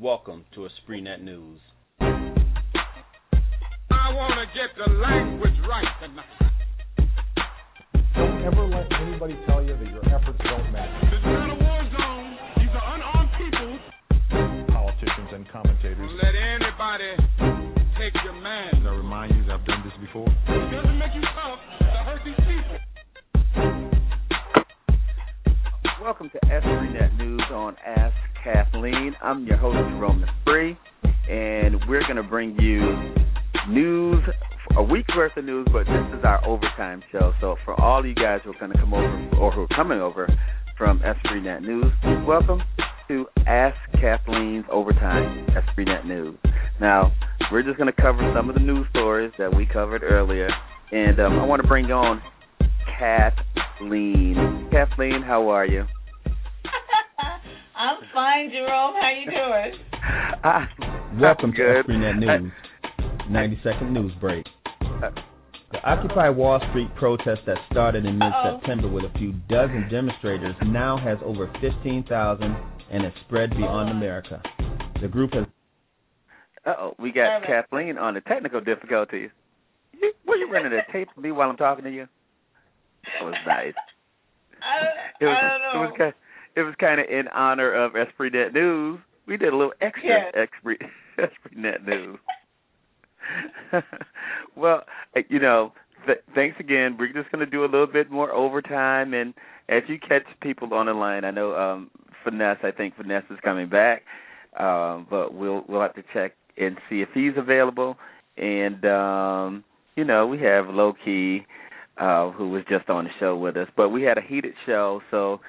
Welcome to EspritNet News. I want to get the language right tonight. Don't ever let anybody tell you that your efforts don't matter. This is not a war zone. These are unarmed people. Politicians and commentators. Don't let anybody take your man. I remind you that I've done this before. It doesn't make you tough to hurt these people. Welcome to EspritNet News on Ask Kathleen. I'm your host, Jerome Spree, and we're going to bring you news, a week's worth of news, but this is our overtime show. So for all you guys who are going to come over or who are coming over from EspritNet News, welcome to Ask Kathleen's Overtime EspritNet News. Now, we're just going to cover some of the news stories that we covered earlier, and I want to bring on Kathleen. Kathleen, how are you? I'm fine, Jerome. How you doing? Welcome to EspritNet News. 90-second news break. The Occupy Wall Street protest that started in mid-September with a few dozen demonstrators now has over 15,000 and has spread beyond America. The group has... We got Kathleen on the technical difficulties. Were you running a tape for me while I'm talking to you? That was nice. I don't know. It was kind of in honor of EspritNet News. We did a little extra EspritNet News. Well, thanks again. We're just going to do a little bit more overtime, and as you catch people on the line, I know Finesse. I think Finesse is coming back, but we'll have to check and see if he's available. And we have Low Key, who was just on the show with us, but we had a heated show, so.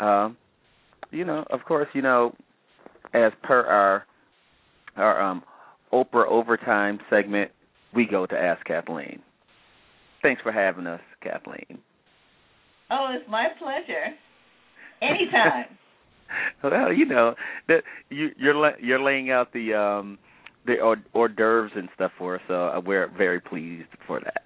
Of course, as per our Oprah Overtime segment, we go to Ask Kathleen. Thanks for having us, Kathleen. Oh, it's my pleasure. Anytime. Well, that you're laying out the hors d'oeuvres and stuff for us, so we're very pleased for that.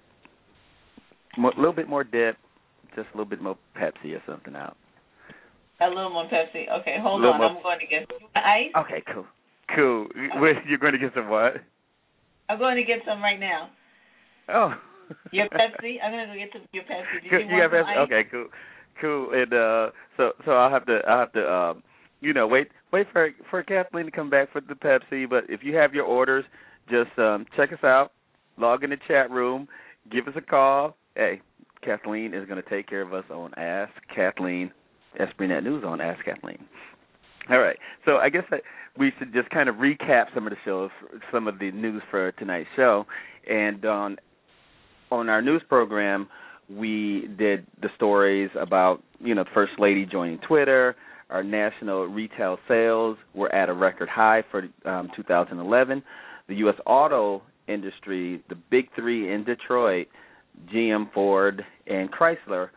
A little bit more dip, just a little bit more Pepsi or something out. A little more Pepsi. Okay, hold on. I'm going to get some ice. Okay, cool. You're going to get some what? I'm going to get some right now. Oh. Your Pepsi? I'm going to go get your Pepsi. Did you want some Pepsi? ice? Okay, cool. And so I'll have to wait for Kathleen to come back for the Pepsi. But if you have your orders, just check us out. Log in the chat room. Give us a call. Hey, Kathleen is going to take care of us on Ask Kathleen. EspritNet News on Ask Kathleen. All right, so I guess we should just kind of recap some of the shows, some of the news for tonight's show. And on our news program, we did the stories about, the First Lady joining Twitter. Our national retail sales were at a record high for 2011. The U.S. auto industry, the big three in Detroit, GM, Ford, and Chrysler,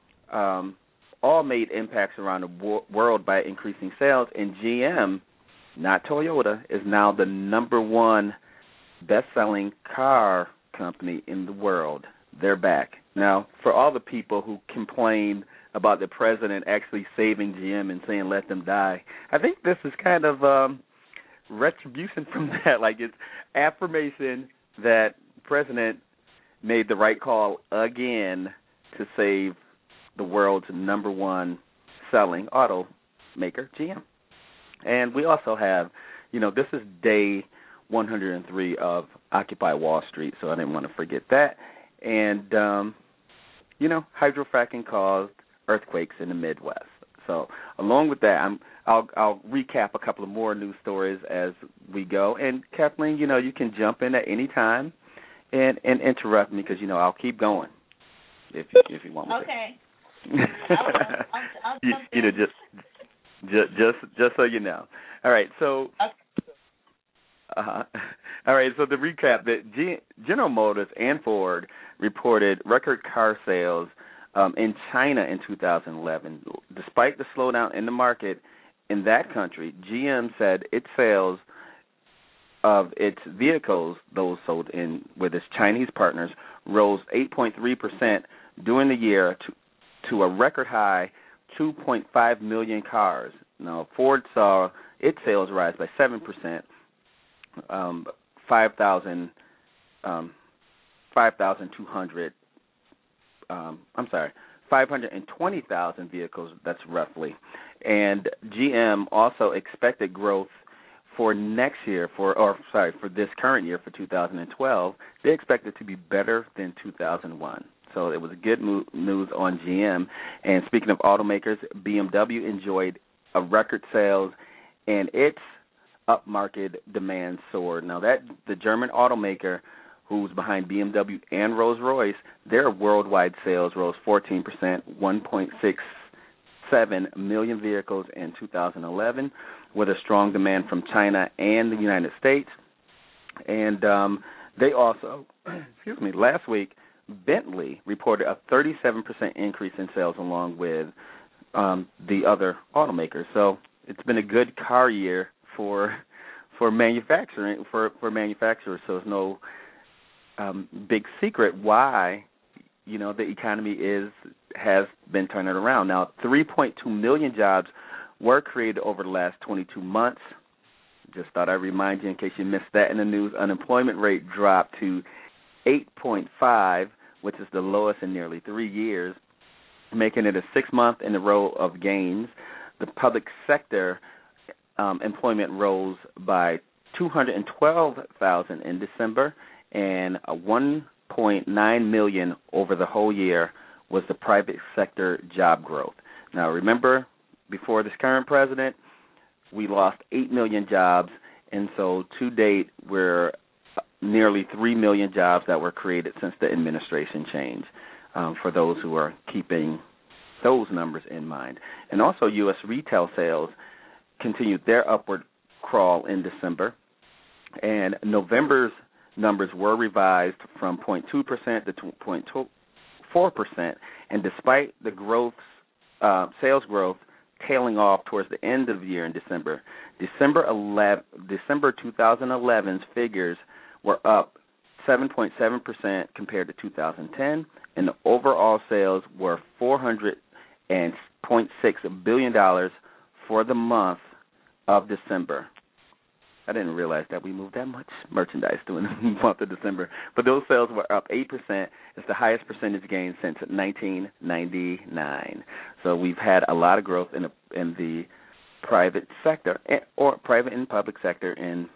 all made impacts around the world by increasing sales, and GM, not Toyota, is now the number one best-selling car company in the world. They're back. Now, for all the people who complain about the president actually saving GM and saying let them die, I think this is kind of retribution from that. Like, it's affirmation that the president made the right call again to save the world's number one selling automaker, GM. And we also have, this is day 103 of Occupy Wall Street, so I didn't want to forget that. And, hydrofracking caused earthquakes in the Midwest. So along with that, I'll recap a couple of more news stories as we go. And, Kathleen, you can jump in at any time and interrupt me because, I'll keep going if you want me to. Okay. Just so you know. All right, so all right, so to recap, that General Motors and Ford reported record car sales in China in 2011. Despite the slowdown in the market in that country, GM said its sales of its vehicles, those sold in with its Chinese partners, rose 8.3% during the year to a record high 2.5 million cars. Now, Ford saw its sales rise by 7%, 5,200. I'm sorry, 520,000 vehicles. That's roughly, and GM also expected growth for next year, for this current year, for 2012. They expect it to be better than 2001. So it was good news on GM. And speaking of automakers, BMW enjoyed a record sales, and its upmarket demand soared. Now, that the German automaker who's behind BMW and Rolls-Royce, their worldwide sales rose 14%, 1.67 million vehicles in 2011, with a strong demand from China and the United States. And they also, last week, Bentley reported a 37% increase in sales along with the other automakers. So it's been a good car year for manufacturing, for manufacturers. So it's no big secret why the economy has been turning around. Now, 3.2 million jobs were created over the last 22 months. Just thought I'd remind you in case you missed that in the news. Unemployment rate dropped to 8.5, which is the lowest in nearly 3 years, making it a 6th month in a row of gains. The public sector employment rose by 212,000 in December, and 1.9 million over the whole year was the private sector job growth. Now, remember, before this current president, we lost 8 million jobs, and so to date, we're nearly 3 million jobs that were created since the administration change, for those who are keeping those numbers in mind. And also, U.S. retail sales continued their upward crawl in December, and November's numbers were revised from 0.2% to 2.4%, and despite the sales growth tailing off towards the end of the year in December, December 2011's figures were up 7.7% compared to 2010, and the overall sales were $400.6 billion for the month of December. I didn't realize that we moved that much merchandise during the month of December. But those sales were up 8%. It's the highest percentage gain since 1999. So we've had a lot of growth in the private sector, or private and public sector, in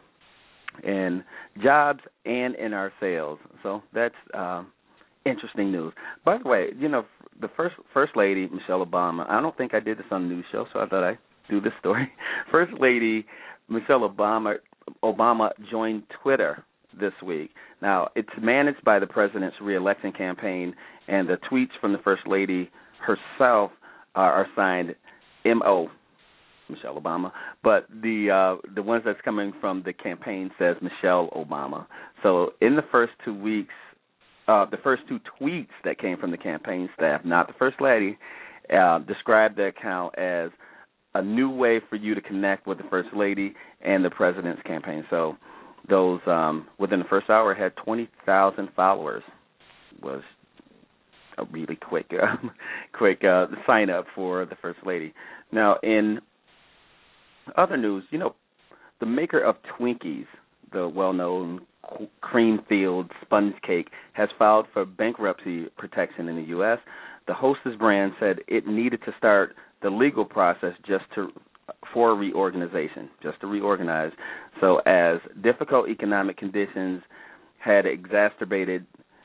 jobs and in our sales. So that's interesting news. By the way, the First Lady, Michelle Obama, I don't think I did this on the news show, so I thought I'd do this story. First Lady Michelle Obama joined Twitter this week. Now, it's managed by the president's re-election campaign, and the tweets from the First Lady herself are signed M.O., Michelle Obama, but the ones that's coming from the campaign says Michelle Obama. So in the first 2 weeks, the first 2 tweets that came from the campaign staff, not the First Lady, described the account as a new way for you to connect with the First Lady and the President's campaign. So those, within the first hour, had 20,000 followers. Was a really quick sign up for the First Lady. Now, in other news, the maker of Twinkies, the well-known cream-filled sponge cake, has filed for bankruptcy protection in the U.S. The Hostess brand said it needed to start the legal process for reorganization, just to reorganize. So as difficult economic conditions had exacerbated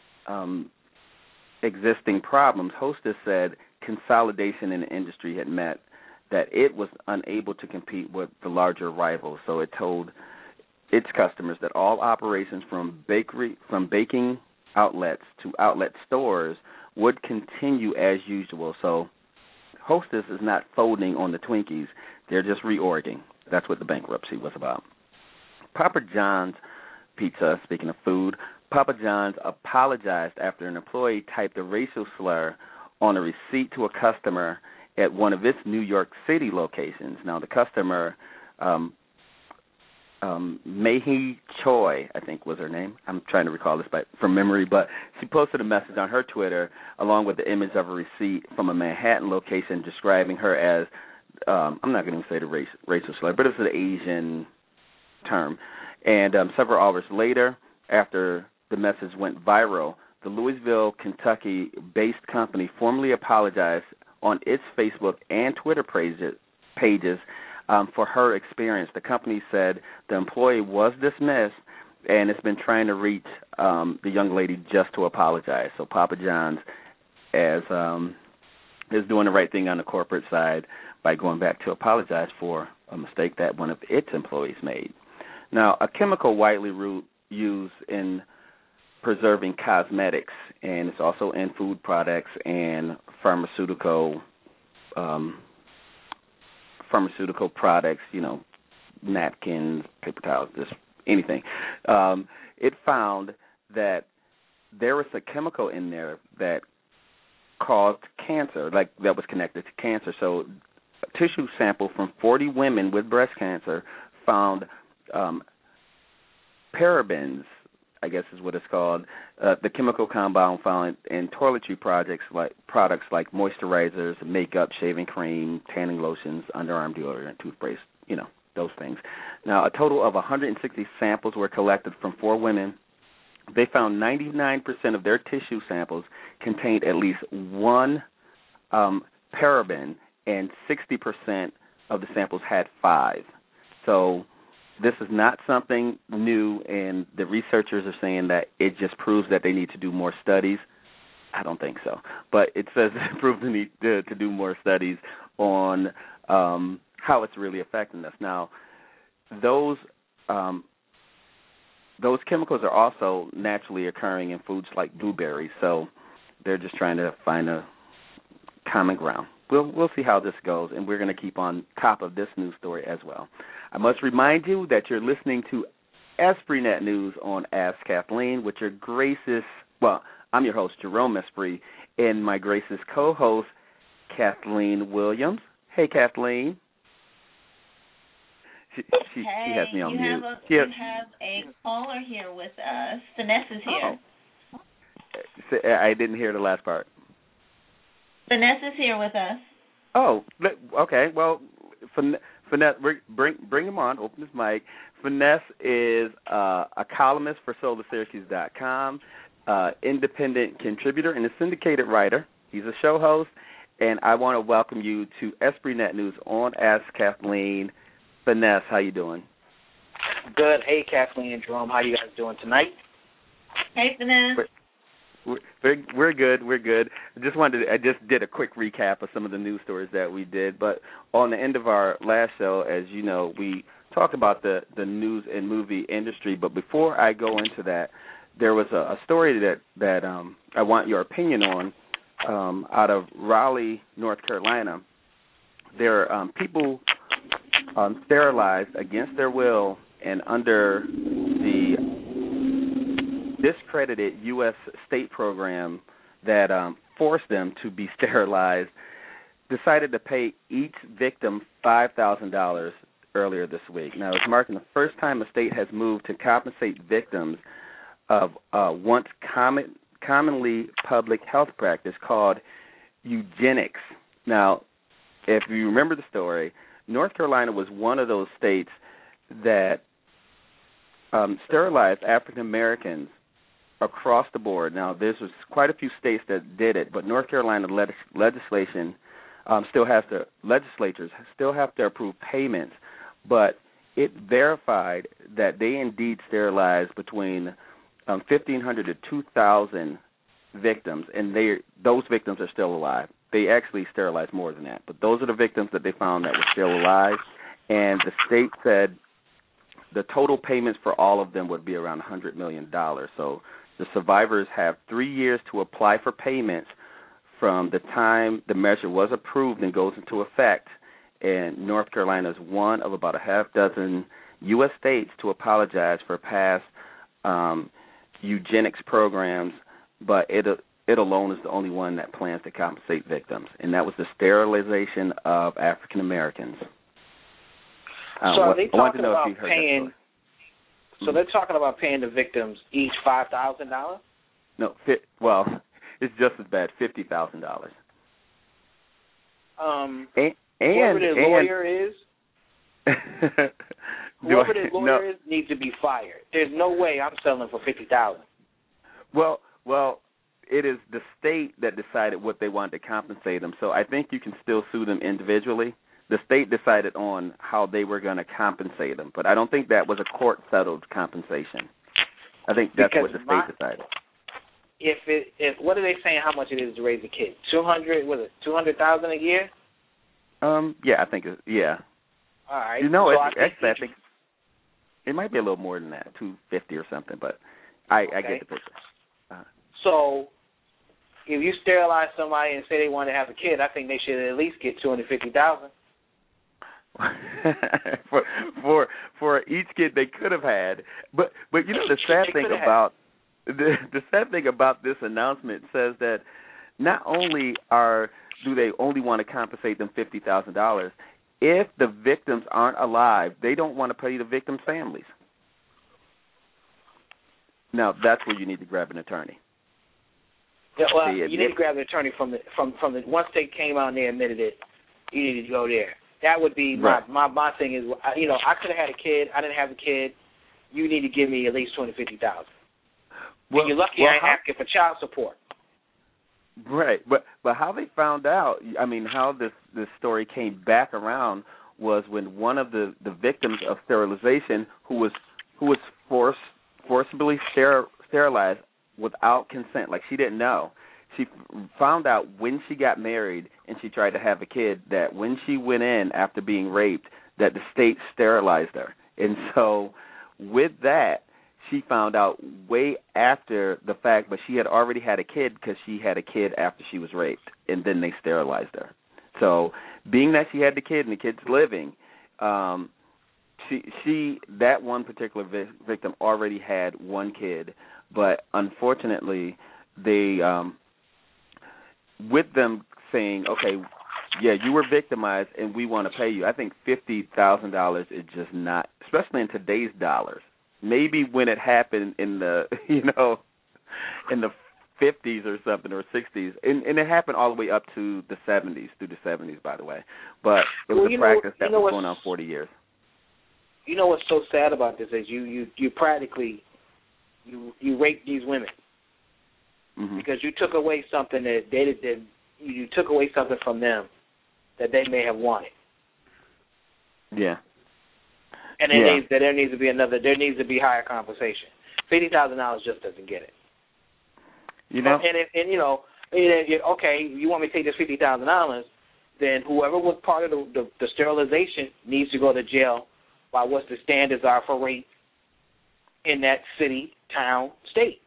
existing problems, Hostess said consolidation in the industry had meant that it was unable to compete with the larger rivals. So it told its customers that all operations from baking outlets to outlet stores would continue as usual. So Hostess is not folding on the Twinkies. They're just reorging. That's what the bankruptcy was about. Papa John's Pizza, speaking of food, Papa John's apologized after an employee typed a racial slur on a receipt to a customer at one of its New York City locations. Now, the customer, Mei Choi, I think was her name. I'm trying to recall this from memory, but she posted a message on her Twitter along with the image of a receipt from a Manhattan location describing her as I'm not going to say the racial slur, but it's an Asian term. And several hours later, after the message went viral, the Louisville, Kentucky-based company formally apologized on its Facebook and Twitter pages for her experience. The company said the employee was dismissed, and it's been trying to reach the young lady just to apologize. So Papa John's is doing the right thing on the corporate side by going back to apologize for a mistake that one of its employees made. Now, a chemical widely used in preserving cosmetics, and it's also in food products and pharmaceutical products, napkins, paper towels, just anything. It found that there was a chemical in there that caused cancer, like that was connected to cancer. So a tissue sample from 40 women with breast cancer found parabens, I guess is what it's called, the chemical compound found in toiletry products like moisturizers, makeup, shaving cream, tanning lotions, underarm deodorant, toothpaste, those things. Now, a total of 160 samples were collected from 4 women. They found 99% of their tissue samples contained at least one paraben, and 60% of the samples had 5. So this is not something new, and the researchers are saying that it just proves that they need to do more studies. I don't think so. But it says it proves the need to do more studies on how it's really affecting us. Now, those chemicals are also naturally occurring in foods like blueberries, so they're just trying to find a common ground. We'll see how this goes, and we're going to keep on top of this news story as well. I must remind you that you're listening to EspritNet News on Ask Kathleen with your gracious, I'm your host, Jerome Esprit, and my gracious co-host, Kathleen Williams. Hey, Kathleen. She has me on mute. You have a caller here with us. Finesse is here. Oh. I didn't hear the last part. Finesse is here with us. Oh, okay. Well, Finesse, bring him on. Open his mic. Finesse is a columnist for SolarSyracuse.com, independent contributor, and a syndicated writer. He's a show host, and I want to welcome you to EspritNet News on Ask Kathleen. Finesse, how you doing? Good. Hey, Kathleen and Jerome, how you guys doing tonight? Hey, Finesse. We're good. We're good. I just did a quick recap of some of the news stories that we did, but on the end of our last show, as you know, we talked about the news and movie industry. But before I go into that, there was a story that I want your opinion on out of Raleigh, North Carolina. There are people sterilized against their will and under the discredited U.S. state program that forced them to be sterilized, decided to pay each victim $5,000 earlier this week. Now, it's marking the first time a state has moved to compensate victims of once commonly public health practice called eugenics. Now, if you remember the story, North Carolina was one of those states that sterilized African Americans across the board. Now, there's quite a few states that did it, but North Carolina legislatures still have to approve payments, but it verified that they indeed sterilized between 1,500 to 2,000 victims, and those victims are still alive. They actually sterilized more than that, but those are the victims that they found that were still alive, and the state said the total payments for all of them would be around $100 million. So the survivors have 3 years to apply for payments from the time the measure was approved and goes into effect. And North Carolina is one of about a half dozen U.S. states to apologize for past eugenics programs, but it alone is the only one that plans to compensate victims, and that was the sterilization of African Americans. So are they talking about paying? So they're talking about paying the victims each $5,000? No, it's just as bad, $50,000. whoever the lawyer is, whoever the lawyer is needs to be fired. There's no way I'm selling for $50,000. Well, it is the state that decided what they wanted to compensate them. So I think you can still sue them individually. The state decided on how they were going to compensate them, but I don't think that was a court-settled compensation. I think that's what the state decided. If what are they saying? How much it is to raise a kid? $200,000 a year? Yeah, I think yeah. All right. You know, I think it might be a little more than that, $250 or something, but I get the picture. So, if you sterilize somebody and say they want to have a kid, I think they should at least get $250,000. for each kid they could have had, but you know the sad thing about the sad thing about this announcement says that not only do they only want to compensate them $50,000, if the victims aren't alive, they don't want to pay the victims' families. Now that's where you need to grab an attorney. Yeah, well, you need to grab an attorney from the once they came out and they admitted it, you need to go there. That would be my thing is, you know, I could have had a kid. I didn't have a kid. You need to give me at least $250,000. Well, you're lucky I ain't asking for child support. Right, but how they found out, I mean, how this story came back around was when one of the victims of sterilization who was forcibly sterilized without consent, like she didn't know. She found out when she got married and she tried to have a kid that when she went in after being raped that the state sterilized her. And so with that, she found out way after the fact, but she had already had a kid because she had a kid after she was raped, and then they sterilized her. So being that she had the kid and the kid's living, she that one particular victim already had one kid, but unfortunately they with them saying, okay, yeah, you were victimized and we want to pay you. I think $50,000 is just not, especially in today's dollars. Maybe when it happened in the, in the 50s or something or 60s, and it happened all the way up to the 70s, through the 70s, by the way. But it was a practice that was going on 40 years. You know what's so sad about this is you practically you raped these women. Mm-hmm. Because you took away something that you took away something from them that they may have wanted. Yeah. And there needs to be higher compensation. $50,000 just doesn't get it. Okay, you want me to take this $50,000, then whoever was part of the sterilization needs to go to jail by what the standards are for rape in that city, town, state.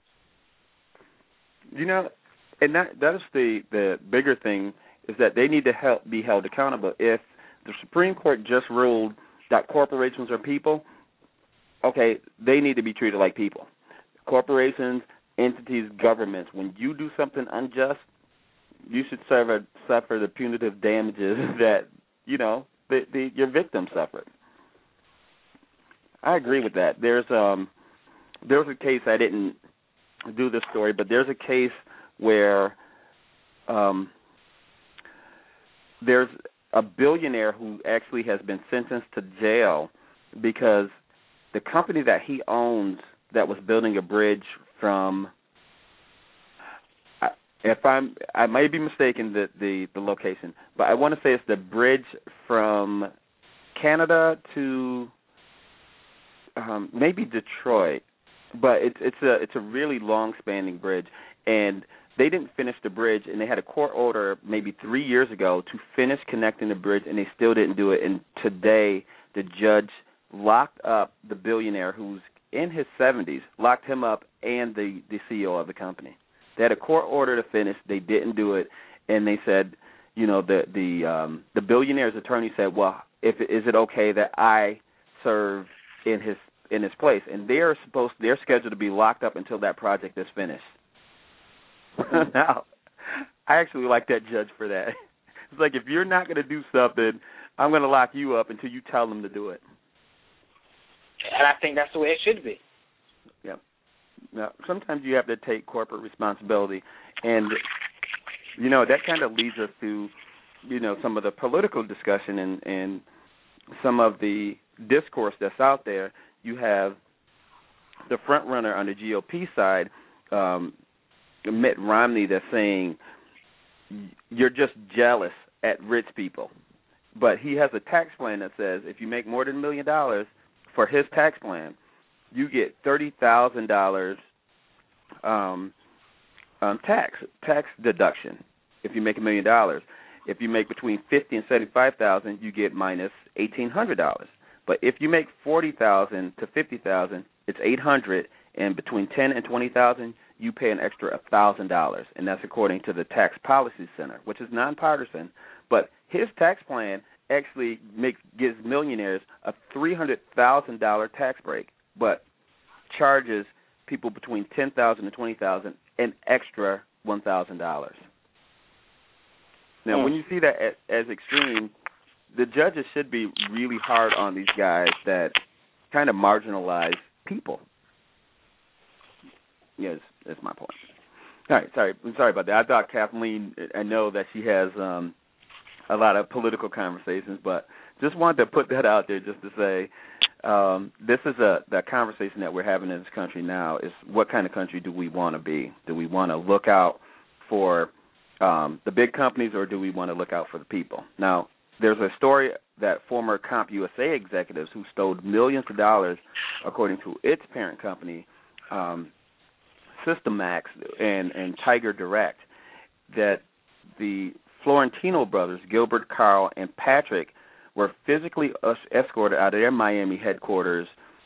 And that is the bigger thing, is that they need to be held accountable. If the Supreme Court just ruled that corporations are people, okay, they need to be treated like people. Corporations, entities, governments, when you do something unjust, you should suffer the punitive damages that, your victim suffered. I agree with that. There was a case, I didn't do this story, but there's a case where there's a billionaire who actually has been sentenced to jail because the company that he owns that was building a bridge from, I might be mistaken the location, but I want to say it's the bridge from Canada to maybe Detroit, but it's a really long-spanning bridge, and they didn't finish the bridge, and they had a court order maybe 3 years ago to finish connecting the bridge, and they still didn't do it. And today, the judge locked up the billionaire who's in his 70s, locked him up, and the CEO of the company. They had a court order to finish. They didn't do it, and they said, the billionaire's attorney said, well, is it okay that I serve in his place? And they're scheduled to be locked up until that project is finished. Now, I actually like that judge for that. It's like, if you're not going to do something, I'm going to lock you up until you tell them to do it. And I think that's the way it should be. Yeah. Now, sometimes you have to take corporate responsibility, and that kind of leads us to some of the political discussion and some of the discourse that's out there, you have the front runner on the GOP side, Mitt Romney, that's saying you're just jealous at rich people. But he has a tax plan that says if you make more than $1 million for his tax plan, you get $30,000 tax deduction if you make $1 million. If you make between $50,000 and $75,000, you get minus $1,800. But if you make $40,000 to $50,000, it's $800, and between $10,000 and $20,000, you pay an extra $1,000, and that's according to the Tax Policy Center, which is nonpartisan. But his tax plan actually gives millionaires a $300,000 tax break, but charges people between $10,000 and $20,000 an extra $1,000. Now, when you see that as extreme, the judges should be really hard on these guys that kind of marginalize people. Yes, that's my point. All right, I'm sorry about that. I thought Kathleen, I know that she has a lot of political conversations, but just wanted to put that out there just to say this is the conversation that we're having in this country now is what kind of country do we want to be? Do we want to look out for the big companies, or do we want to look out for the people? Now, there's a story that former CompUSA executives who stole millions of dollars, according to its parent company, Systemax and Tiger Direct, that the Florentino brothers, Gilbert, Carl, and Patrick, were physically escorted out of their Miami headquarters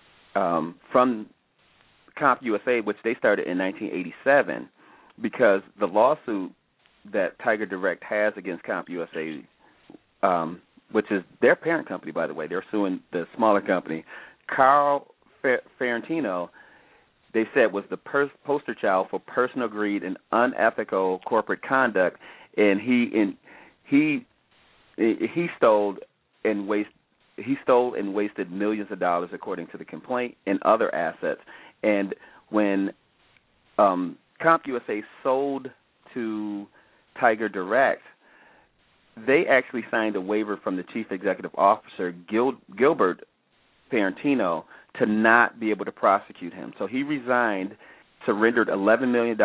from CompUSA, which they started in 1987, because the lawsuit that Tiger Direct has against CompUSA, which is their parent company, by the way, they're suing the smaller company, Carl Fiorentino, they said was the poster child for personal greed and unethical corporate conduct, and he stole and wasted millions of dollars, according to the complaint, and other assets. And when CompUSA sold to Tiger Direct, they actually signed a waiver from the chief executive officer, Gilbert Fiorentino, to not be able to prosecute him. So he resigned, surrendered $11 million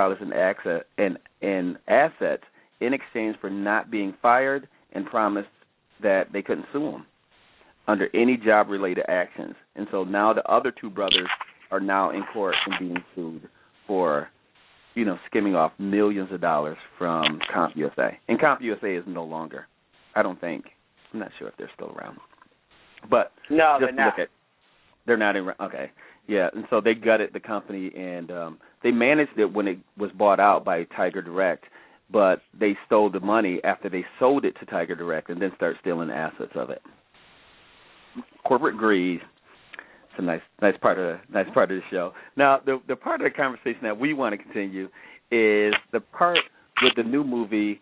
in assets in exchange for not being fired, and promised that they couldn't sue him under any job-related actions. And so now the other two brothers are now in court and being sued for, skimming off millions of dollars from CompUSA. And CompUSA is no longer, I don't think. I'm not sure if they're still around. But no, they're not. They're not in. Okay, yeah, and so they gutted the company, and they managed it when it was bought out by Tiger Direct, but they stole the money after they sold it to Tiger Direct, and then started stealing the assets of it. Corporate greed. It's a nice part of the show. Now, the part of the conversation that we want to continue is the part with the new movie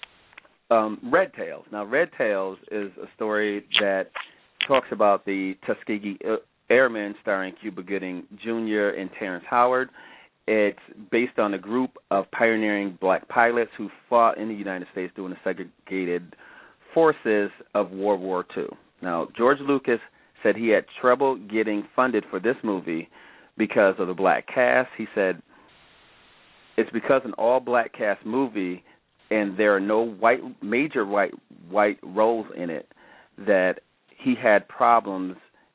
Red Tails. Now, Red Tails is a story that talks about the Tuskegee Airmen, starring Cuba Gooding Jr. and Terrence Howard. It's based on a group of pioneering black pilots who fought in the United States during the segregated forces of World War II. Now, George Lucas said he had trouble getting funded for this movie because of the black cast. He said it's because an all-black cast movie and there are no major white roles in it that he had problems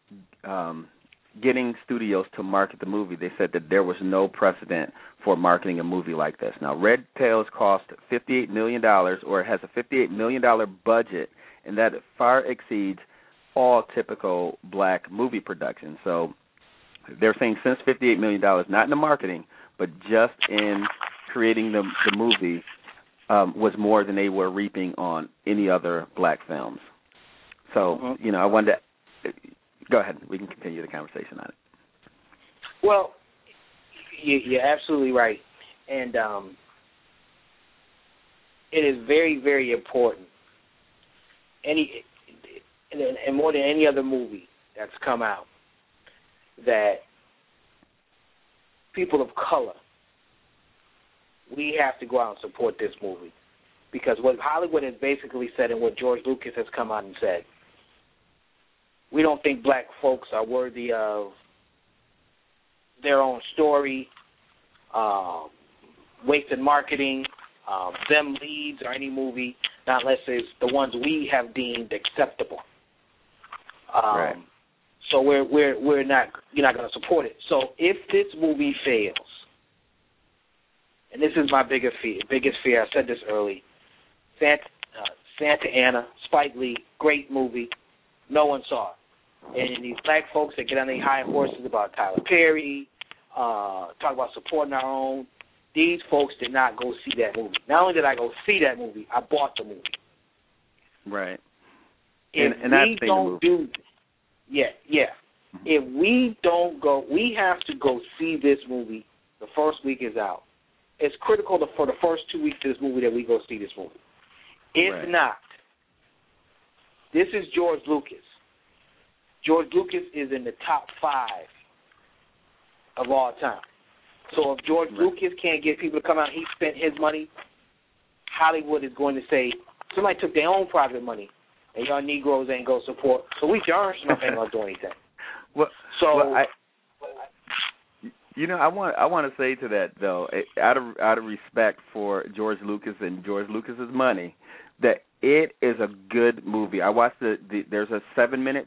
getting studios to market the movie. They said that there was no precedent for marketing a movie like this. Now, Red Tails cost $58 million, or it has a $58 million budget, and that far exceeds all typical black movie productions. So they're saying since $58 million, not in the marketing, but just in creating the movie, was more than they were reaping on any other black films. So, I wanted to go ahead. We can continue the conversation on it. Well, you're absolutely right. And it is very, very important. And more than any other movie that's come out, that people of color, we have to go out and support this movie. Because what Hollywood has basically said and what George Lucas has come out and said, we don't think black folks are worthy of their own story, wasted marketing, them leads or any movie, not unless it's the ones we have deemed acceptable. Right. So we're not, you're not going to support it. So if this movie fails, and this is my biggest fear, I said this early, Santa Ana, Spike Lee, great movie, no one saw it. And these black folks that get on their high horses about Tyler Perry, talk about supporting our own, these folks did not go see that movie. Not only did I go see that movie, I bought the movie. Right. If we don't do, if we don't go, we have to go see this movie. The first week is out. It's critical for the first 2 weeks of this movie that we go see this movie. If not, this is George Lucas. George Lucas is in the top 5 of all time. So if George Lucas can't get people to come out, he spent his money, Hollywood is going to say, somebody took their own private money, and y'all Negroes ain't going to support, so we John Smith ain't going to do anything. I want to say to that, though, out of respect for George Lucas and George Lucas's money, that it is a good movie. I watched there's a 7-minute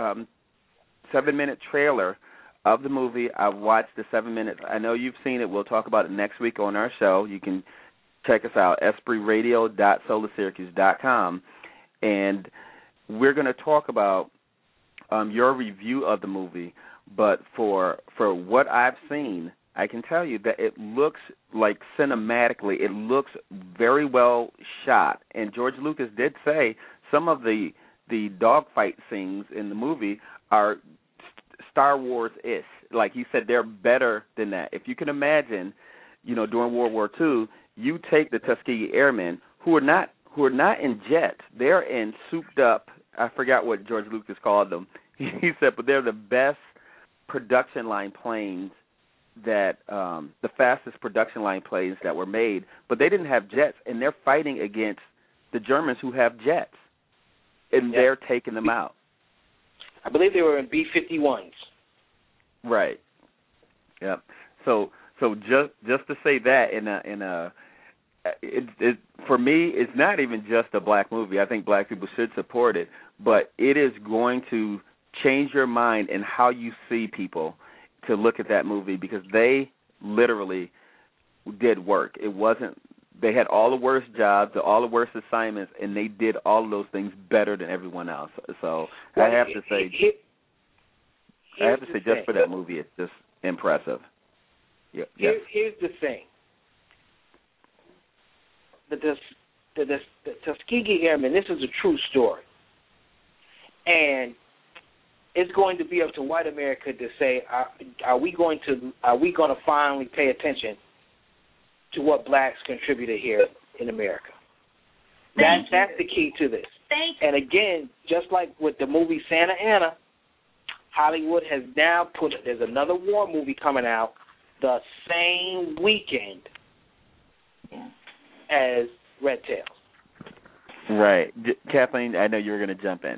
trailer of the movie. I've watched the 7 minutes. I know you've seen it. We'll talk about it next week on our show. You can check us out, espritradio.solasyracuse.com, and we're going to talk about your review of the movie. But for what I've seen, I can tell you that it looks like cinematically, it looks very well shot. And George Lucas did say some of the dogfight scenes in the movie are Star Wars-ish. Like he said, they're better than that. If you can imagine, during World War II, you take the Tuskegee Airmen, who are not in jets. They're in souped up. I forgot what George Lucas called them. He said, but they're the best production line planes that the fastest production line planes that were made. But they didn't have jets, and they're fighting against the Germans who have jets, and they're taking them out. I believe they were in B-51s. Right. Yep. So just to say that for me, it's not even just a black movie. I think black people should support it, but it is going to change your mind and how you see people to look at that movie, because they literally did work. It wasn't, they had all the worst jobs, all the worst assignments, and they did all of those things better than everyone else. So I have to say, just for that movie, it's just impressive. Here's the thing. The Tuskegee Airmen, this is a true story. And it's going to be up to white America to say, are we going to finally pay attention to what blacks contributed here in America? That's the key to this. And again, just like with the movie Santa Ana, Hollywood has now there's another war movie coming out the same weekend as Red Tails. Right. Kathleen, I know you were going to jump in.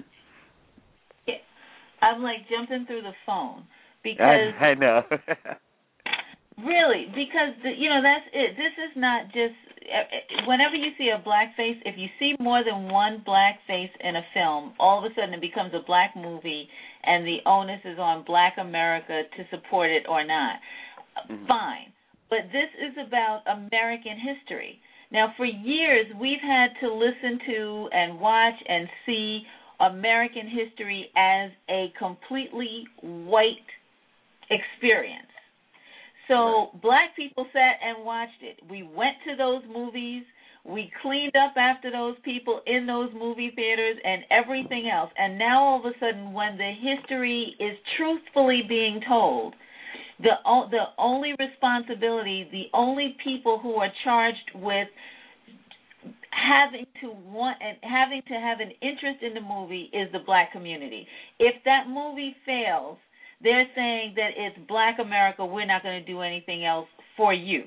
I'm like jumping through the phone because I know. Really, because that's it. This is not just whenever you see a black face. If you see more than one black face in a film, all of a sudden it becomes a black movie, and the onus is on Black America to support it or not. Mm-hmm. Fine, but this is about American history. Now, for years we've had to listen to and watch and see American history as a completely white experience. So black people sat and watched it. We went to those movies. We cleaned up after those people in those movie theaters and everything else. And now all of a sudden, when the history is truthfully being told, the only responsibility, the only people who are charged with having to have an interest in the movie is the black community. If that movie fails, they're saying that it's Black America, we're not going to do anything else for you.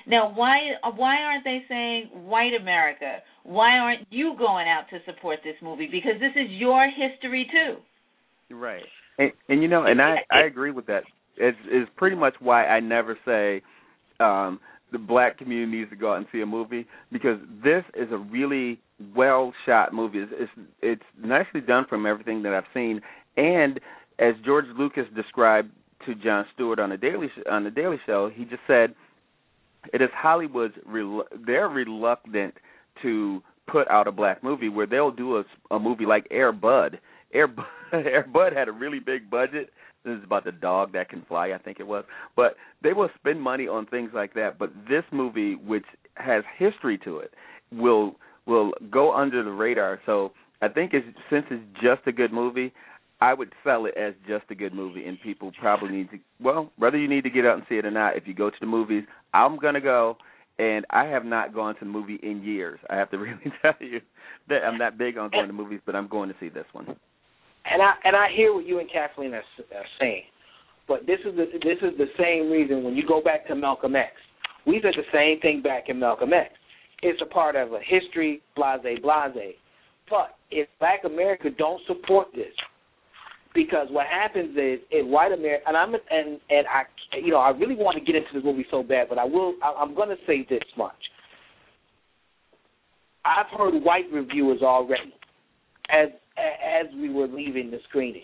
Now, why aren't they saying white America? Why aren't you going out to support this movie? Because this is your history too. Right. And you know, and I agree with that. It's pretty much why I never say the black community needs to go out and see a movie, because this is a really well shot movie. It's nicely done from everything that I've seen, and as George Lucas described to Jon Stewart on the Daily Show, he just said it is Hollywood's they're reluctant to put out a black movie, where they'll do a movie like Air Bud. Air Bud had a really big budget. This is about the dog that can fly, I think it was. But they will spend money on things like that. But this movie, which has history to it, will go under the radar. So I think since it's just a good movie, I would sell it as just a good movie, and people probably need to, well, whether you need to get out and see it or not, if you go to the movies, I'm going to go, and I have not gone to the movie in years. I have to really tell you that I'm not big on going to movies, but I'm going to see this one. And I hear what you and Kathleen are saying, but this is the same reason when you go back to Malcolm X. We said the same thing back in Malcolm X. It's a part of a history, blase, blase. But if Black America don't support this, because what happens is in white America, and I really want to get into this movie so bad, but I'm going to say this much. I've heard white reviewers already, as we were leaving the screening,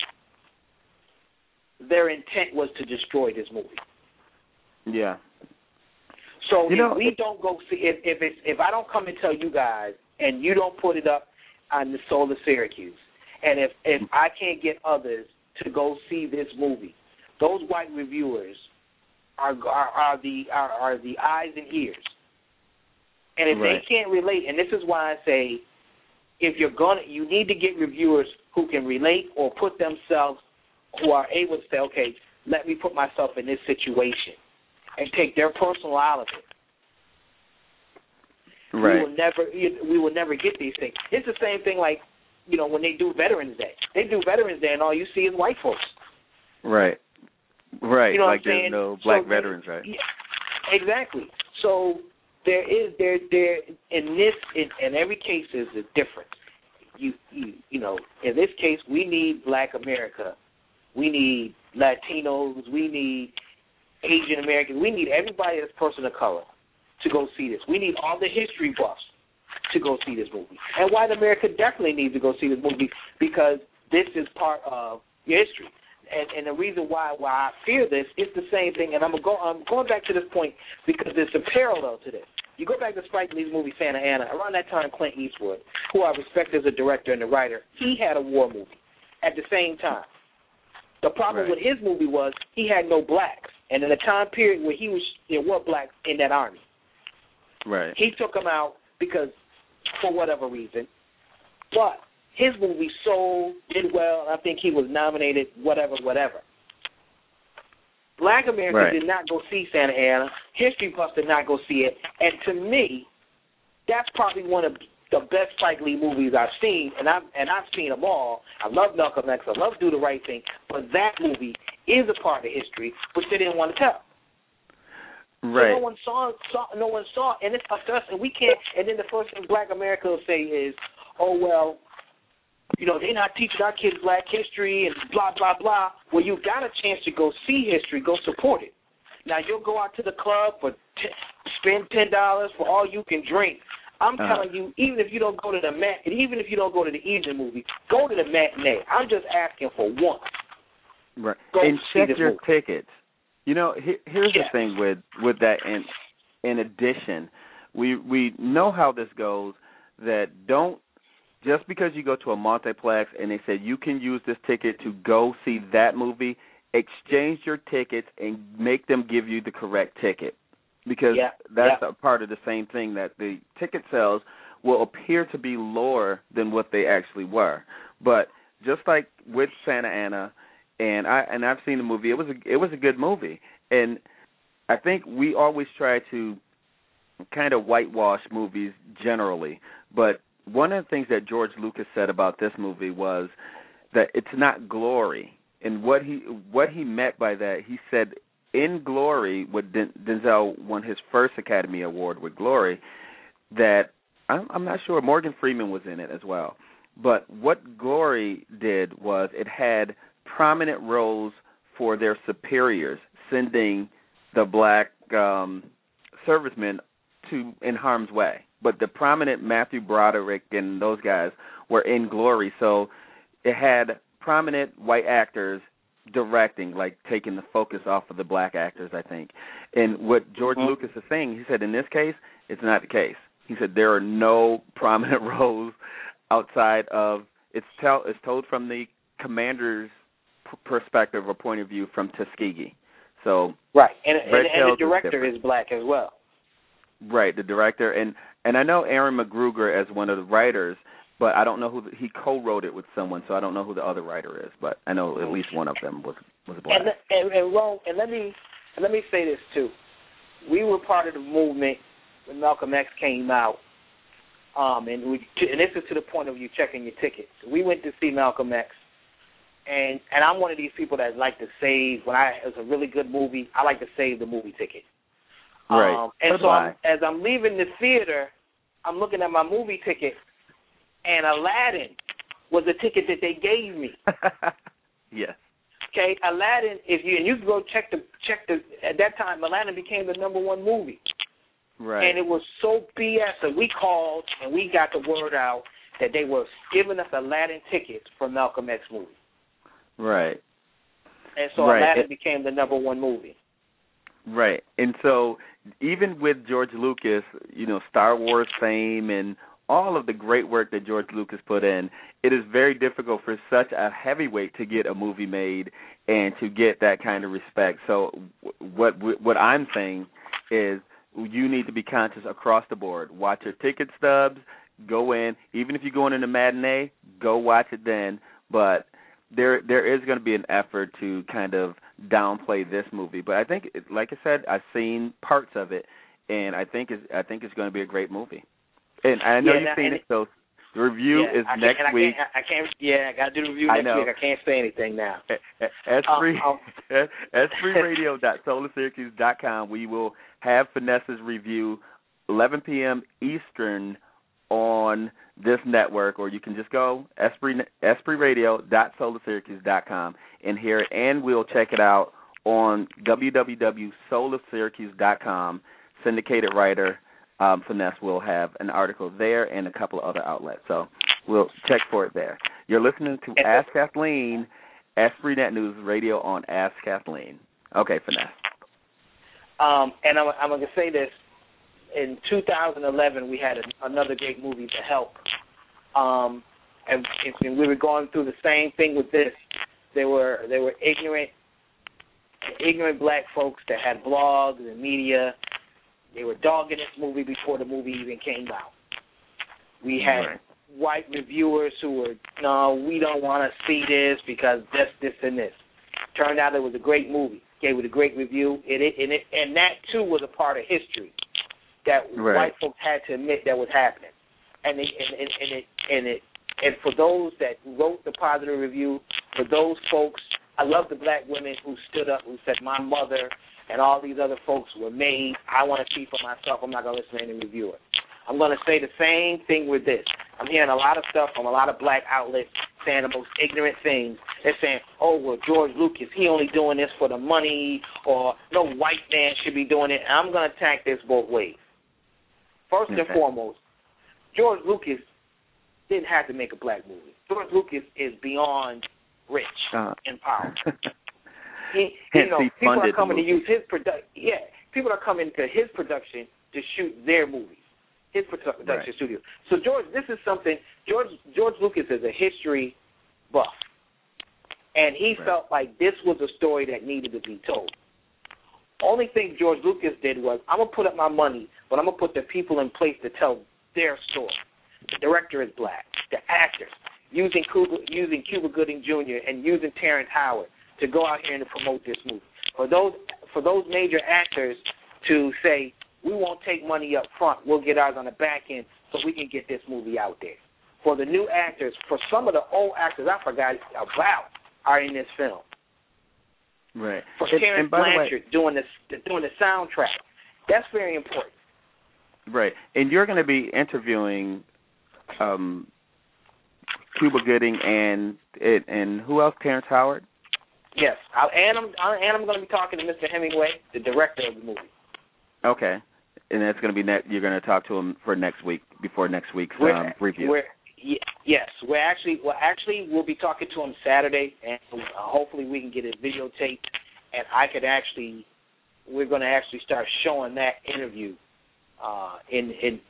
their intent was to destroy this movie. Yeah. So if we don't go see, if I don't come and tell you guys, and you don't put it up on the Soul of Syracuse, and if I can't get others to go see this movie, those white reviewers are the eyes and ears. And if they can't relate, and this is why I say, if you need to get reviewers who can relate or put themselves, who are able to say, okay, let me put myself in this situation, and take their personal out of it. Right. We will never get these things. It's the same thing like, when they do Veterans Day. They do Veterans Day and all you see is white folks. Right. Right. You know like what I'm there's saying? no black veterans, right? Yeah, exactly. So there in every case is a difference. In this case we need Black America. We need Latinos, we need Asian Americans, we need everybody that's a person of color to go see this. We need all the history buffs to go see this movie. And white America definitely needs to go see this movie because this is part of your history. And the reason why I fear this is the same thing, and I'm going back to this point because there's a parallel to this. You go back to Spike Lee's movie Santa Ana. Around that time, Clint Eastwood, who I respect as a director and a writer, he had a war movie at the same time. The problem with his movie was he had no blacks, and in the time period where there were blacks in that army. Right. He took them out because, for whatever reason, but his movie did well. I think he was nominated, whatever. Black America did not go see Santa Ana. History buffs did not go see it. And to me, that's probably one of the best Spike Lee movies I've seen, and I've seen them all. I love Malcolm X. I love Do the Right Thing. But that movie is a part of history, which they didn't want to tell. Right. So no one saw, and it's up to us, and we can't. And then the first thing Black America will say is, "Oh well, they're not teaching our kids Black history and blah blah blah." Well, you got a chance to go see history, go support it. Now you'll go out to the club spend $10 for all you can drink. I'm telling you, even if you don't go to the evening movie, go to the matinee. I'm just asking for one. Right. And check your tickets. Here's the thing with that. In addition, we know how this goes. That don't just because you go to a multiplex and they said you can use this ticket to go see that movie, exchange your tickets and make them give you the correct ticket. Because that's a part of the same thing, that the ticket sales will appear to be lower than what they actually were. But just like with Santa Ana, and I've seen the movie, it was a good movie. And I think we always try to kind of whitewash movies generally. But one of the things that George Lucas said about this movie was that it's not glory. And what he meant by that, he said in Glory, when Denzel won his first Academy Award with Glory, that I'm not sure, Morgan Freeman was in it as well. But what Glory did was it had prominent roles for their superiors, sending the black servicemen in harm's way. But the prominent Matthew Broderick and those guys were in Glory, so it had prominent white actors directing, like taking the focus off of the black actors, I think. And what George Lucas is saying, he said in this case, it's not the case. He said there are no prominent roles outside of, it's told from the commander's perspective or point of view from Tuskegee. So right, and the director is black as well. Right, the director, and I know Aaron McGruger as one of the writers, but I don't know who he co-wrote it with someone, so I don't know who the other writer is, but I know at least one of them was black. And let me say this too: we were part of the movement when Malcolm X came out, and this is to the point of you checking your tickets. We went to see Malcolm X, and I'm one of these people that like to save. It's a really good movie, I like to save the movie ticket. Right. And so as I'm leaving the theater, I'm looking at my movie ticket, and Aladdin was a ticket that they gave me. Yes. Okay, Aladdin. You can go check the. At that time, Aladdin became the #1 movie. Right. And it was so BS that we called and we got the word out that they were giving us Aladdin tickets for Malcolm X movie. Right. And so Aladdin became the #1 movie. Right. And so even with George Lucas, Star Wars fame and all of the great work that George Lucas put in, it is very difficult for such a heavyweight to get a movie made and to get that kind of respect. So what I'm saying is you need to be conscious across the board. Watch your ticket stubs, go in. Even if you're going in a matinee, go watch it then. But there is going to be an effort to kind of downplay this movie. But I think, like I said, I've seen parts of it, and I think it's going to be a great movie. And I know you've seen it, so the review is next week. I got to do the review next week. I can't say anything now. S3Radio.SolarSyracuse.com. We will have Vanessa's review 11 p.m. Eastern on this network, or you can just go SPRIRadio.SolarSyracuse.com and hear it, and we'll check it out on www.solarsyracuse.com. Syndicated writer Finesse will have an article there and a couple of other outlets, so we'll check for it there. You're listening to Ask Kathleen, SPRINet News Radio on Ask Kathleen. Okay, Finesse. And I'm going to say this. In 2011, we had another great movie, The Help. And we were going through the same thing with this. There were ignorant black folks that had blogs and media. They were dogging this movie before the movie even came out. We had white reviewers who were, no, we don't want to see this because this, and this. Turned out it was a great movie. Gave it a great review. And that, too, was a part of history that white folks had to admit that was happening. And for those that wrote the positive review, for those folks, I love the black women who stood up and said, my mother and all these other folks were made. I want to see for myself. I'm not going to listen to any reviewer. I'm going to say the same thing with this. I'm hearing a lot of stuff from a lot of black outlets saying the most ignorant things. They're saying, oh, well, George Lucas, he only doing this for the money, or no white man should be doing it. And I'm going to attack this both ways. First and foremost, George Lucas didn't have to make a black movie. George Lucas is beyond rich and powerful. People are coming to use his production. Yeah, people are coming to his production to shoot their movies, his production studio. So this is something. George Lucas is a history buff, and he felt like this was a story that needed to be told. Only thing George Lucas did was, I'm going to put up my money, but I'm going to put the people in place to tell their story. The director is black. The actors, using Cuba Gooding Jr. and using Terrence Howard to go out here and to promote this movie. For those major actors to say, we won't take money up front, we'll get ours on the back end so we can get this movie out there. For the new actors, for some of the old actors I forgot about are in this film. Right. For Terrence Blanchard doing the soundtrack. That's very important. Right. And you're going to be interviewing Cuba Gooding and who else? Terrence Howard? Yes. And I'm going to be talking to Mr. Hemingway, the director of the movie. Okay. And that's going to be you're going to talk to him for next week, before next week's review. Yes. We'll be talking to him Saturday, and hopefully we can get it videotaped, and we're going to actually start showing that interview in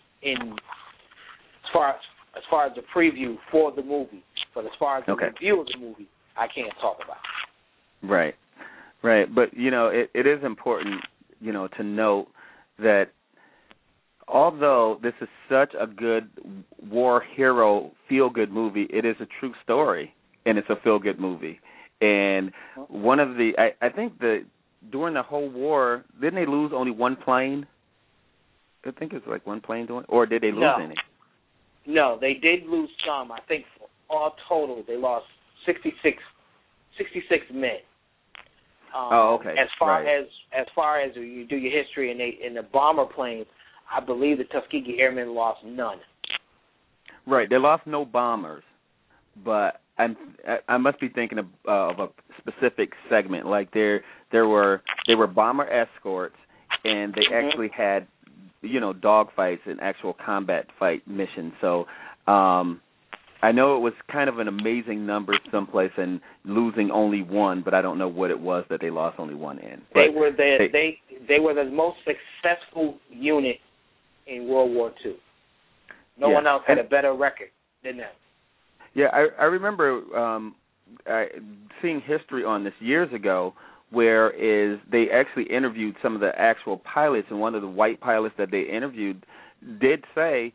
as far as the preview for the movie. But as far as the review of the movie, I can't talk about it. Right. But, it is important, to note that although this is such a good war hero feel-good movie, it is a true story, and it's a feel-good movie. And one of the, I think during the whole war, didn't they lose only one plane? I think it was like one plane or did they lose any? No, they did lose some. I think all total they lost 66 men. Okay. As far as you do your history in the bomber planes, I believe the Tuskegee Airmen lost none. Right, they lost no bombers, but I must be thinking of a specific segment. Like they were bomber escorts, and they actually had dogfights and actual combat fight missions. So I know it was kind of an amazing number someplace and losing only one, but I don't know what it was that they lost only one in. They were the most successful unit in World War II. No one else had a better record than them. Yeah, I remember seeing history on this years ago, where they actually interviewed some of the actual pilots, and one of the white pilots that they interviewed did say,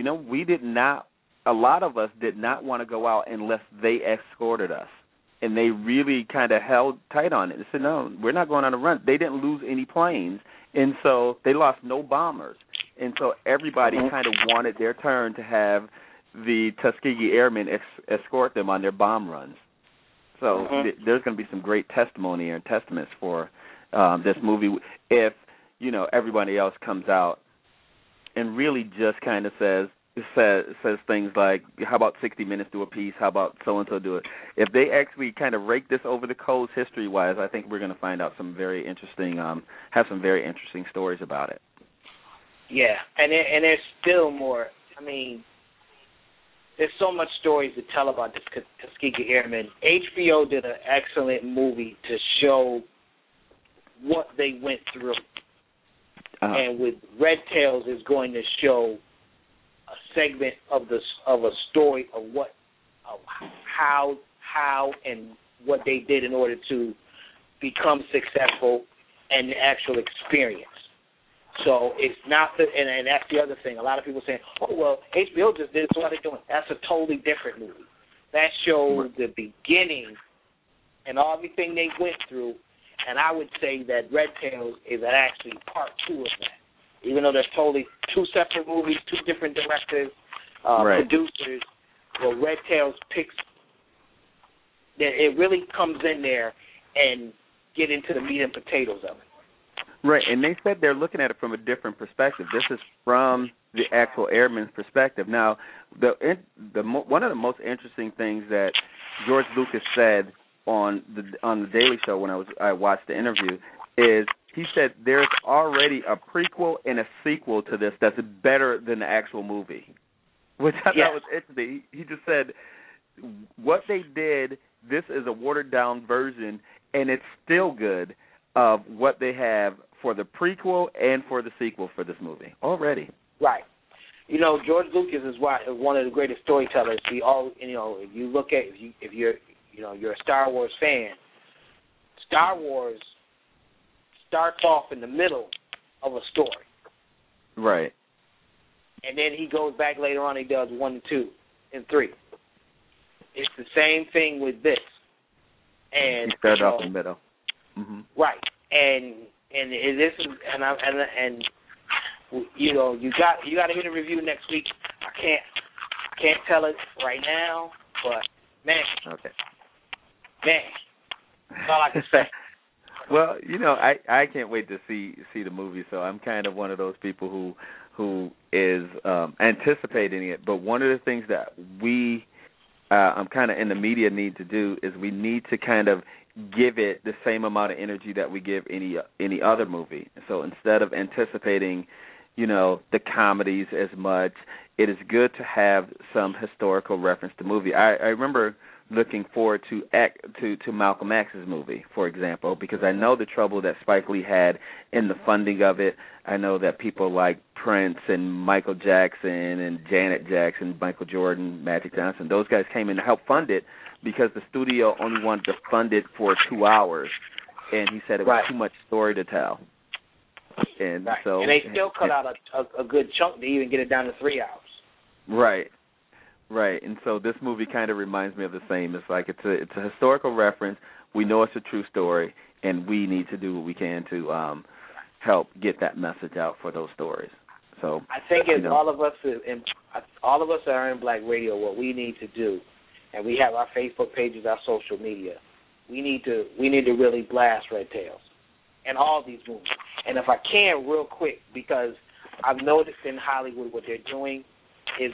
a lot of us did not want to go out unless they escorted us. And they really kind of held tight on it. They said, no, we're not going on a run. They didn't lose any planes, and so they lost no bombers. And so everybody kind of wanted their turn to have the Tuskegee Airmen escort them on their bomb runs. So there's going to be some great testimony and testaments for this movie if, everybody else comes out and really just kind of says things like, how about 60 Minutes do a piece? How about so-and-so do it? If they actually kind of rake this over the coals history-wise, I think we're going to find out some very interesting, have some very interesting stories about it. Yeah, and there's still more. I mean, there's so much stories to tell about this Tuskegee Airmen. HBO did an excellent movie to show what they went through. And with Red Tails is going to show a segment of a story of how and what they did in order to become successful and the actual experience. So it's not and that's the other thing. A lot of people saying, "Oh well, HBO just did it, so what are they doing?" That's a totally different movie. That shows the beginning and everything they went through. And I would say that Red Tails is actually part 2 of that. Even though there's totally 2 separate movies, 2 different directors, producers, well, Red Tails picks, it really comes in there and get into the meat and potatoes of it. Right, and they said they're looking at it from a different perspective. This is from the actual airman's perspective. Now, one of the most interesting things that George Lucas said on the Daily Show when I watched the interview is he said there's already a prequel and a sequel to this that's better than the actual movie, which I thought was interesting. He just said what they did, this is a watered-down version, and it's still good of what they have for the prequel and for the sequel for this movie already. Right. George Lucas is one of the greatest storytellers. If you look at if you're a Star Wars fan, Star Wars starts off in the middle of a story. Right. And then he goes back later on, he does 1 and 2 and 3. It's the same thing with this. And he started off in the middle. Mm-hmm. Right. And this is and you got to hear the review next week. I can't tell it right now, but man. Okay. Man. That's all I can say. Well, I can't wait to see the movie. So I'm kind of one of those people who is anticipating it. But one of the things that we I'm kind of in the media need to do is we need to kind of give it the same amount of energy that we give any other movie. So instead of anticipating, the comedies as much, it is good to have some historical reference to movie. I remember looking forward to Malcolm X's movie, for example, because I know the trouble that Spike Lee had in the funding of it. I know that people like Prince and Michael Jackson and Janet Jackson, Michael Jordan, Magic Johnson, those guys came in to help fund it because the studio only wanted to fund it for 2 hours, and he said it was too much story to tell. And so, and they still cut out a good chunk to even get it down to 3 hours. Right, and so this movie kind of reminds me of the same. It's like it's a historical reference. We know it's a true story, and we need to do what we can to help get that message out for those stories. So I think as all of us that are in Black Radio, what we need to do, and we have our Facebook pages, our social media, we need to really blast Red Tails and all these movies. And if I can, real quick, because I've noticed in Hollywood what they're doing is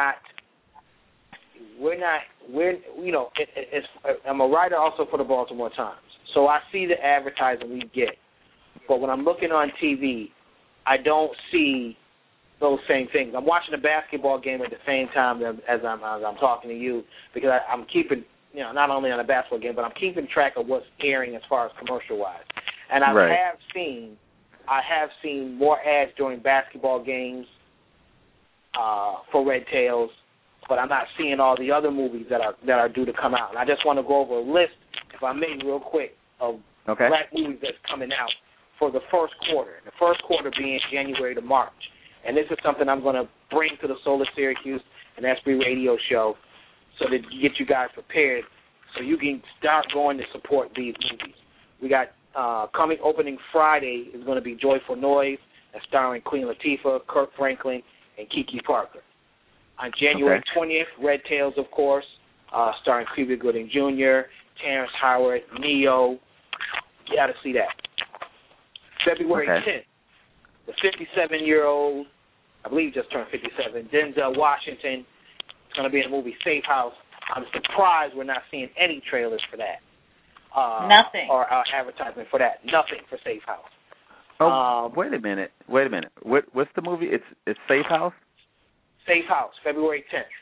I'm a writer also for the Baltimore Times, so I see the advertising we get. But when I'm looking on TV, I don't see those same things. I'm watching a basketball game at the same time as I'm talking to you because I'm keeping, not only on a basketball game, but I'm keeping track of what's airing as far as commercial-wise. And I have seen more ads during basketball games for Red Tails, but I'm not seeing all the other movies that are due to come out. And I just want to go over a list, if I may, real quick, of Black movies that's coming out for the first quarter. The first quarter being January to March. And this is something I'm going to bring to the Soul of Syracuse and Esprit Radio show so that get you guys prepared so you can start going to support these movies. We got opening Friday is going to be Joyful Noise, that's starring Queen Latifah, Kirk Franklin, and Kiki Parker. On January 20th, Red Tails, of course, starring Cuba Gooding Jr., Terrence Howard, Neo. You got to see that. February 10th, the 57-year-old, I believe just turned 57, Denzel Washington. It's going to be in the movie Safe House. I'm surprised we're not seeing any trailers for that. Nothing. Or advertisement for that. Nothing for Safe House. Wait a minute. What's the movie? It's Safe House? Safe House, February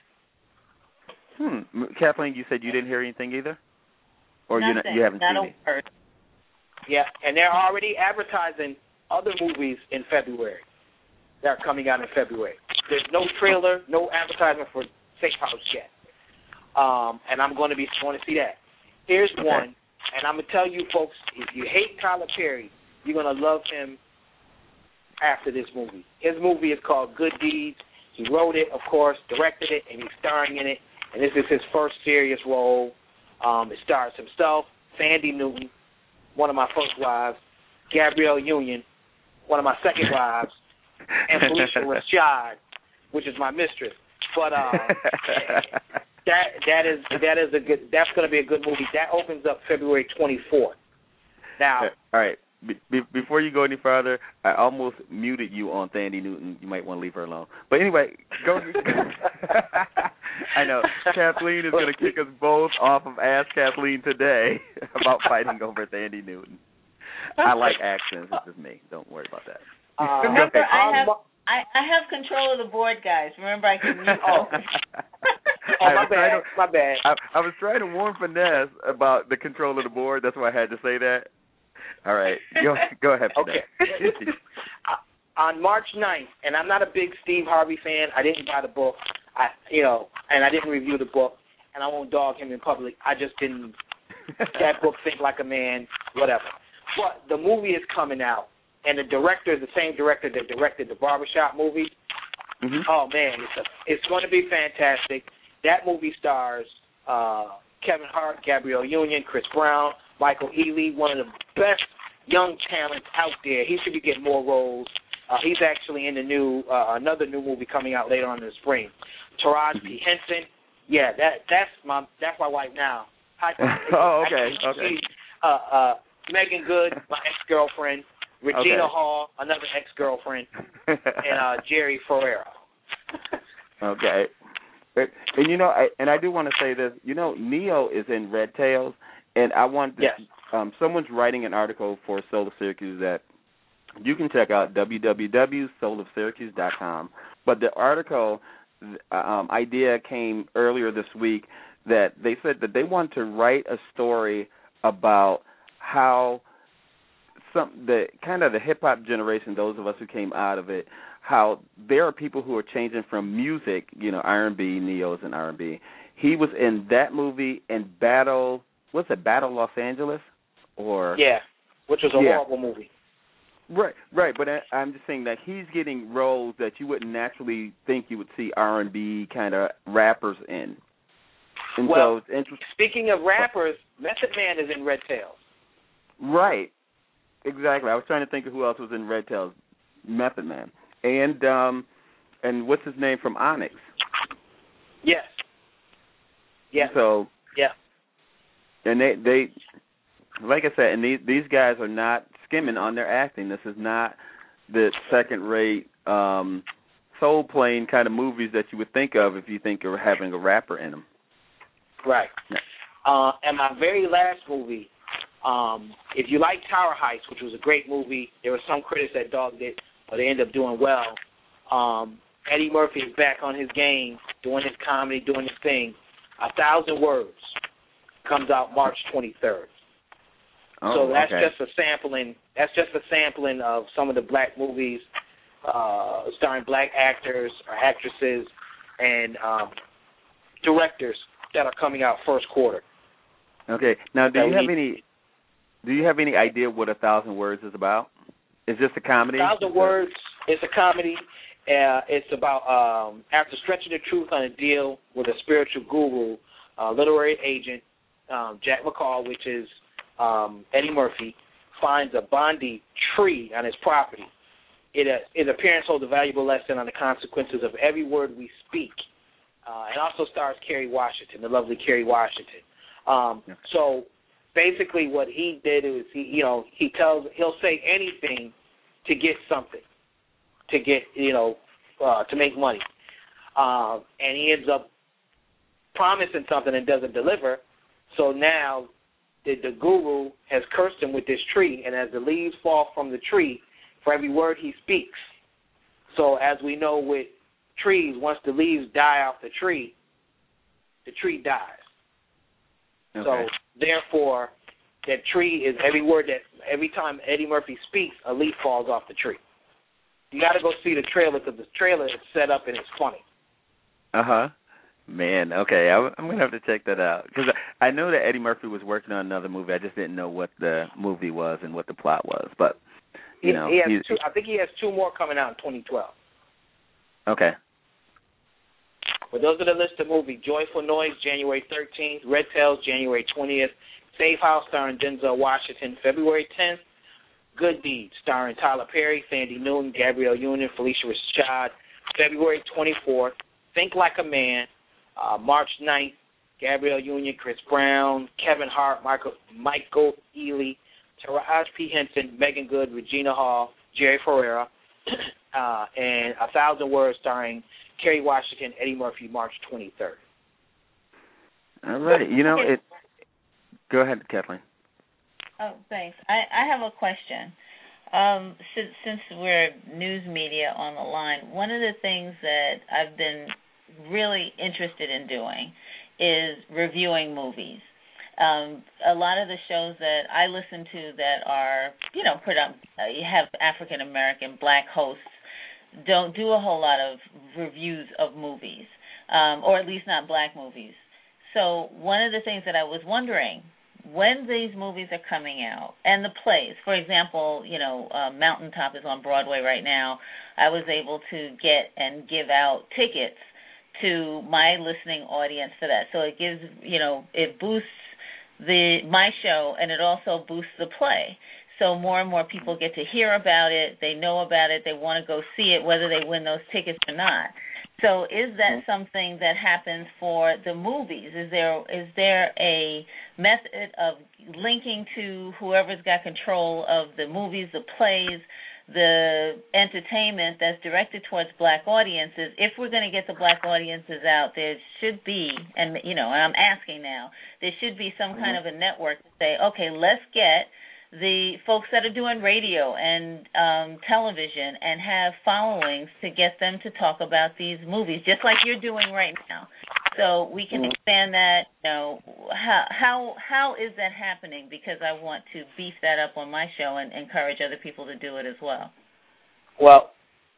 10th. Kathleen, you said you didn't hear anything either? Or Nothing. you haven't seen it? Word. Yeah, and they're already advertising other movies in February that are coming out in February. There's no trailer, no advertisement for Safe House yet. And I'm going to see that. Here's one, and I'm going to tell you folks, if you hate Tyler Perry, you're going to love him after this movie. His movie is called Good Deeds. He wrote it, of course, directed it, and he's starring in it. And this is his first serious role. It stars himself, Sandy Newton, one of my first wives, Gabrielle Union, one of my second wives, and Felicia Rashad, which is my mistress. But that's going to be a good movie. That opens up February 24th. Now, all right. Before you go any further, I almost muted you on Sandy Newton. You might want to leave her alone. But anyway, go. I know. Kathleen is going to kick us both off of Ask Kathleen today about fighting over Sandy Newton. I like accents. It's just me. Don't worry about that. Remember, I have control of the board, guys. Remember, I can mute. My bad. I was trying to warn Finesse about the control of the board. That's why I had to say that. All right. Go ahead. Okay. On March 9th, and I'm not a big Steve Harvey fan. I didn't buy the book. And I didn't review the book, and I won't dog him in public. I just didn't. That book, Think Like a Man, whatever. But the movie is coming out, and the director is the same director that directed the Barbershop movie. Mm-hmm. Oh, man, it's going to be fantastic. That movie stars Kevin Hart, Gabrielle Union, Chris Brown, Michael Ealy, one of the best young talents out there. He should be getting more roles. He's actually in the another new movie coming out later on in the spring. Taraji P. Henson. Yeah, that's my wife now. Oh, okay. Megan Good, my ex-girlfriend. Regina Hall, another ex-girlfriend. And Jerry Ferrera. Okay. And, you know, I do want to say this. You know, Neo is in Red Tails, and I want to, someone's writing an article for Soul of Syracuse that you can check out, www.soulofsyracuse.com. But the article idea came earlier this week that they said that they want to write a story about how the hip-hop generation, those of us who came out of it, how there are people who are changing from music, you know, R&B, Neo's and R&B. He was in that movie and Battle Los Angeles? Which was a horrible movie. Right, but I'm just saying that he's getting roles that you wouldn't naturally think you would see R&B kind of rappers in. And well, so it's interesting. Speaking of rappers, Method Man is in Red Tails. Right, exactly. I was trying to think of who else was in Red Tails. Method Man. And what's his name from Onyx? Yes. Yeah. So yeah. And they like I said, and these guys are not skimming on their acting. This is not the second-rate soul-playing kind of movies that you would think of if you think of having a rapper in them. Right. And my very last movie, if you like Tower Heist, which was a great movie, there were some critics that dogged it, but they ended up doing well. Eddie Murphy is back on his game, doing his comedy, doing his thing. 1,000 Words comes out March 23rd. So that's just a sampling. That's just a sampling of some of the black movies starring black actors or actresses and directors that are coming out first quarter. Okay. Now, do you have any idea what 1,000 Words is about? Is this a comedy? 1,000 Words is a comedy. It's about after stretching the truth on a deal with a spiritual guru, literary agent, Jack McCall, which is Eddie Murphy, finds a Bondi tree on his property. Its appearance holds a valuable lesson on the consequences of every word we speak. And also stars Kerry Washington, the lovely Kerry Washington. So basically, what he did is he'll say anything to get something, to get to make money, and he ends up promising something and doesn't deliver. So now the guru has cursed him with this tree, and as the leaves fall from the tree, for every word he speaks. So as we know with trees, once the leaves die off the tree dies. Okay. So therefore, that tree is every time Eddie Murphy speaks, a leaf falls off the tree. You got to go see the trailer because the trailer is set up and it's funny. Man, okay, I'm going to have to check that out. Because I know that Eddie Murphy was working on another movie. I just didn't know what the movie was and what the plot was. But, I think he has 2 more coming out in 2012. Okay. But those are the list of movies. Joyful Noise, January 13th. Red Tails, January 20th. Safe House, starring Denzel Washington, February 10th. Good Deeds, starring Tyler Perry, Sandy Newton, Gabrielle Union, Felicia Rashad, February 24th. Think Like a Man, March 9th, Gabrielle Union, Chris Brown, Kevin Hart, Michael Ealy, Taraji P. Henson, Megan Good, Regina Hall, Jerry Ferrera, and 1,000 Words starring Kerry Washington, Eddie Murphy, March 23rd. All right. Go ahead, Kathleen. Oh, thanks. I have a question. Since we're news media on the line, one of the things that I've been really interested in doing is reviewing movies. A lot of the shows that I listen to that are, have African American black hosts don't do a whole lot of reviews of movies, or at least not black movies. So one of the things that I was wondering, when these movies are coming out, and the plays, for example, Mountaintop is on Broadway right now, I was able to get and give out tickets to my listening audience for that. So it gives, it boosts my show, and it also boosts the play. So more and more people get to hear about it, they know about it, they want to go see it, whether they win those tickets or not. So is that something that happens for the movies? Is there a method of linking to whoever's got control of the movies, the plays, the entertainment that's directed towards black audiences? If we're going to get the black audiences out, there should be, and I'm asking now, there should be some kind of a network to say, okay, let's get the folks that are doing radio and television and have followings to get them to talk about these movies, just like you're doing right now. So we can expand that. How is that happening? Because I want to beef that up on my show and encourage other people to do it as well. Well,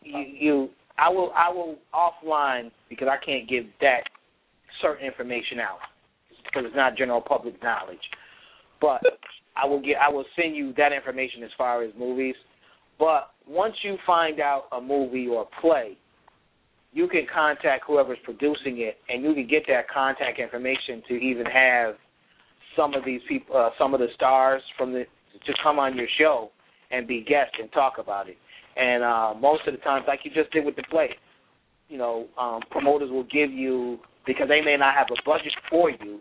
I will offline, because I can't give that certain information out because it's not general public knowledge. But I will send you that information as far as movies. But once you find out a movie or a play, you can contact whoever's producing it, and you can get that contact information to even have some of these people, some of the stars to come on your show and be guests and talk about it. And most of the times, like you just did with the play, promoters will give you, because they may not have a budget for you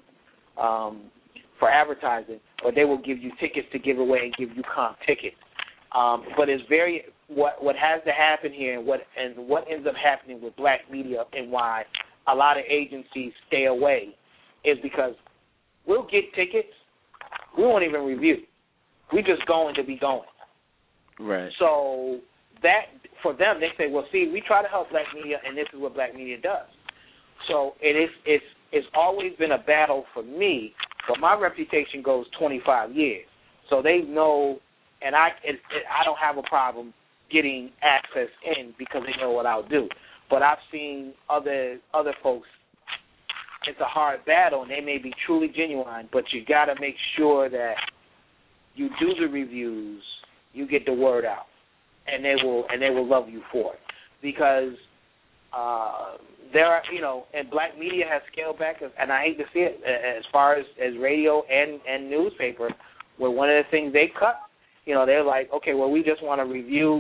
for advertising, but they will give you tickets to give away and give you comp tickets. But it's what has to happen here, and what ends up happening with black media, and why a lot of agencies stay away, is because we'll get tickets, we won't even review. We just going to be going. Right. So that, for them, they say, well, see, we try to help black media, and this is what black media does. So it's always been a battle for me, but my reputation goes 25 years. So they know, and I don't have a problem getting access in because they know what I'll do. But I've seen other folks, it's a hard battle, and they may be truly genuine, but you got to make sure that you do the reviews, you get the word out, and they will love you for it. Because there are, and black media has scaled back, and I hate to see it, as far as radio and newspaper, where one of the things they cut, they're like, okay, well, we just want to review,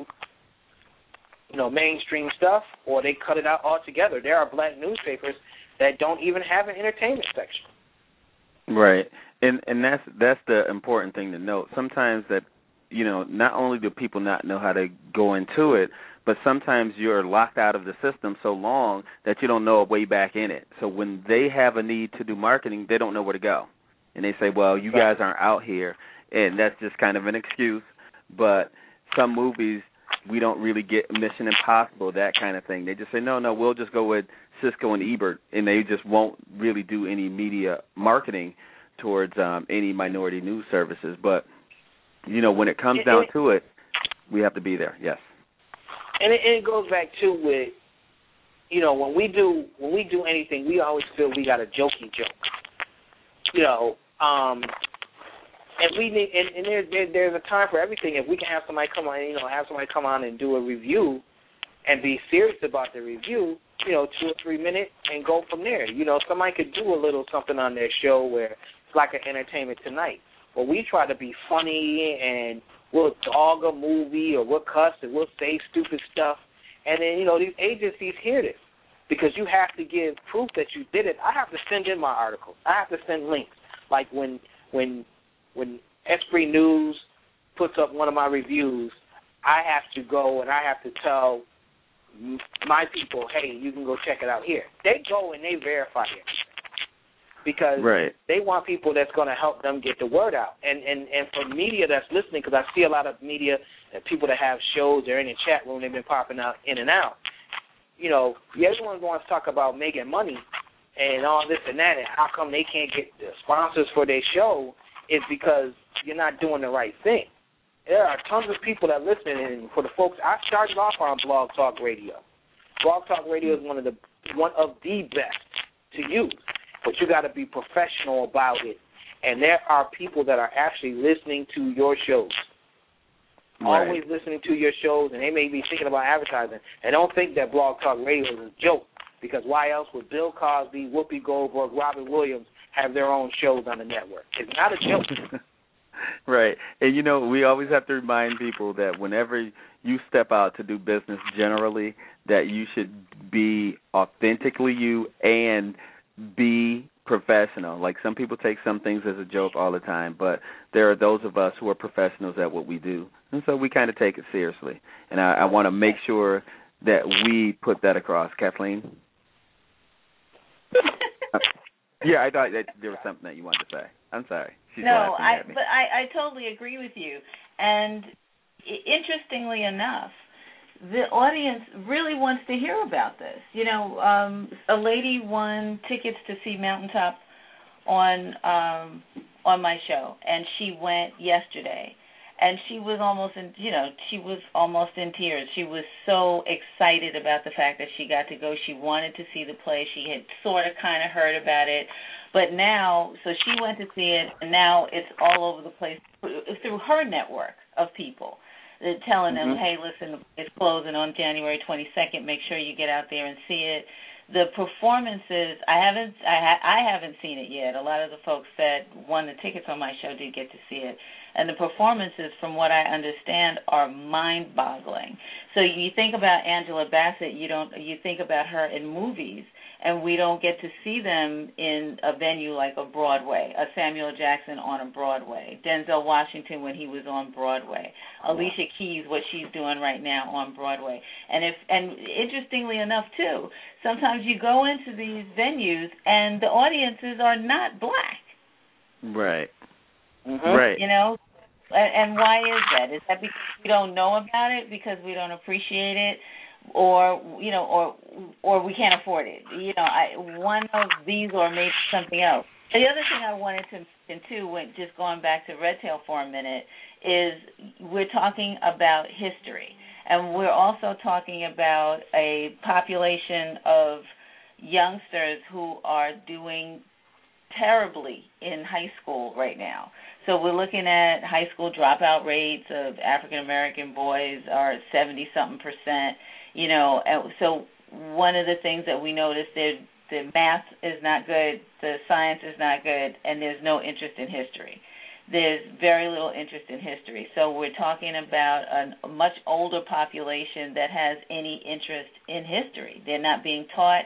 mainstream stuff, or they cut it out altogether. There are black newspapers that don't even have an entertainment section. Right, and that's the important thing to note. Sometimes that, not only do people not know how to go into it, but sometimes you're locked out of the system so long that you don't know a way back in it. So when they have a need to do marketing, they don't know where to go. And they say, well, you guys aren't out here, and that's just kind of an excuse. But some movies, we don't really get Mission Impossible, that kind of thing. They just say, no, we'll just go with Cisco and Ebert, and they just won't really do any media marketing towards any minority news services. But, when it comes down to it, we have to be there, yes. And it goes back to with, when we do anything, we always feel we got a jokey joke. And we need, and there's a time for everything. If we can have somebody come on, and do a review, and be serious about the review, 2 or 3 minutes, and go from there. Somebody could do a little something on their show where it's like an Entertainment Tonight. Well, we try to be funny, and we'll dog a movie, or we'll cuss, and we'll say stupid stuff. And then, these agencies hear this, because you have to give proof that you did it. I have to send in my articles. I have to send links. Like when Esprit News puts up one of my reviews, I have to go and I have to tell my people, hey, you can go check it out here. They go and they verify it, because they want people that's going to help them get the word out. And for media that's listening, because I see a lot of media and people that have shows, they're in the chat room, they've been popping out in and out. Everyone wants to talk about making money and all this and that, and how come they can't get the sponsors for their show, is because you're not doing the right thing. There are tons of people that listen, and for the folks, I started off on Blog Talk Radio. Blog Talk Radio is one of the best to use, but you got to be professional about it. And there are people that are actually listening to your shows, always listening to your shows, and they may be thinking about advertising, and don't think that Blog Talk Radio is a joke, because why else would Bill Cosby, Whoopi Goldberg, Robin Williams have their own shows on the network? It's not a joke. Right. And, we always have to remind people that whenever you step out to do business generally, that you should be authentically you and be professional. Like, some people take some things as a joke all the time, but there are those of us who are professionals at what we do. And so we kind of take it seriously. And I want to make sure that we put that across. Kathleen? Yeah, I thought that there was something that you wanted to say. I'm sorry. She's laughing at me. But I totally agree with you. And interestingly enough, the audience really wants to hear about this. A lady won tickets to see Mountaintop on my show, and she went yesterday. And she was almost in tears. She was so excited about the fact that she got to go. She wanted to see the play. She had sort of kind of heard about it. But now, so she went to see it, and now it's all over the place through her network of people. They're telling them, hey, listen, it's closing on January 22nd. Make sure you get out there and see it. The performances, I haven't seen it yet. A lot of the folks that won the tickets on my show did get to see it. And the performances, from what I understand, are mind-boggling. So you think about Angela Bassett, you think about her in movies, and we don't get to see them in a venue like a Broadway, a Samuel Jackson on a Broadway, Denzel Washington when he was on Broadway, Alicia Keys, what she's doing right now on Broadway. And interestingly enough, too, sometimes you go into these venues and the audiences are not black. Right. Right. And why is that? Is that because we don't know about it, because we don't appreciate it, or we can't afford it? One of these or maybe something else. The other thing I wanted to mention too, just going back to Red Tail for a minute, is we're talking about history, and we're also talking about a population of youngsters who are doing terribly in high school right now. So we're looking at high school dropout rates of African-American boys are 70-something%. And so one of the things that we noticed, the math is not good, the science is not good, and there's no interest in history. There's very little interest in history. So we're talking about a much older population that has any interest in history. They're not being taught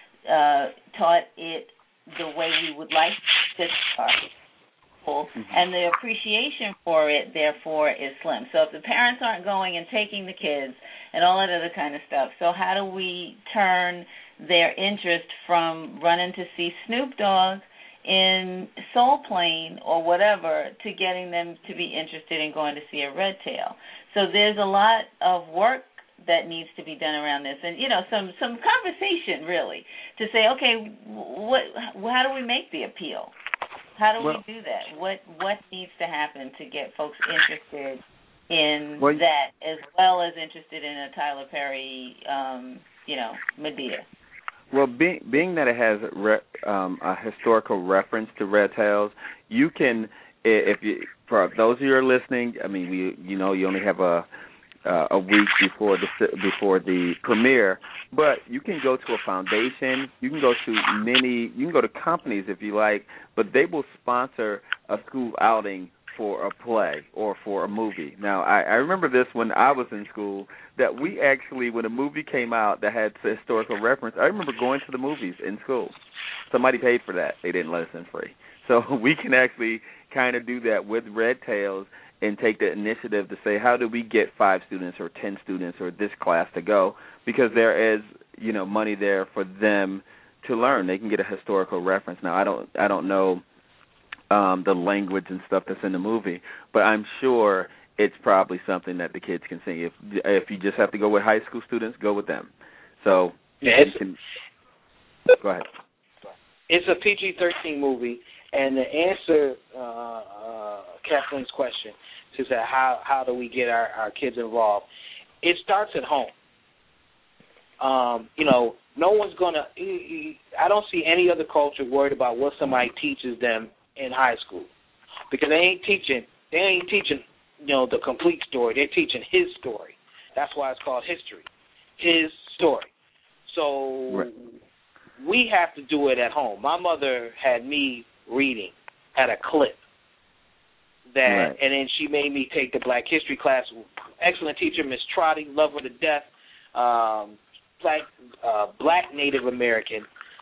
it the way we would like to start. And the appreciation for it, therefore, is slim. So if the parents aren't going and taking the kids and all that other kind of stuff, so how do we turn their interest from running to see Snoop Dogg in Soul Plane or whatever to getting them to be interested in going to see a Red Tail? So there's a lot of work that needs to be done around this, and some conversation really to say, okay, how do we make the appeal? How do we do that? What needs to happen to get folks interested in that, as well as interested in a Tyler Perry, Medea? Well, being that it has a historical reference to Red Tails, you can, for those of you who are listening, I mean, you only have a week before the premiere, but you can go to a foundation, you can go to companies if you like, but they will sponsor a school outing for a play or for a movie. Now, I remember this when I was in school, that we actually, when a movie came out that had historical reference, I remember going to the movies in school. Somebody paid for that. They didn't let us in free. So we can actually kind of do that with Red Tails and take the initiative to say, how do we get 5 students or 10 students or this class to go? Because there is, money there for them to learn. They can get a historical reference. Now, I don't know the language and stuff that's in the movie, but I'm sure it's probably something that the kids can see. If you just have to go with high school students, go with them. So go ahead. It's a PG-13 movie, and to answer Kathleen's question, to say how do we get our kids involved, it starts at home. No one's gonna. I don't see any other culture worried about what somebody teaches them in high school, because they ain't teaching the complete story. They're teaching his story. That's why it's called history, his story. So we have to do it at home. My mother had me reading at a clip that, and then she made me take the Black History class. Excellent teacher, Miss Trotty, love her to death. Black Native American,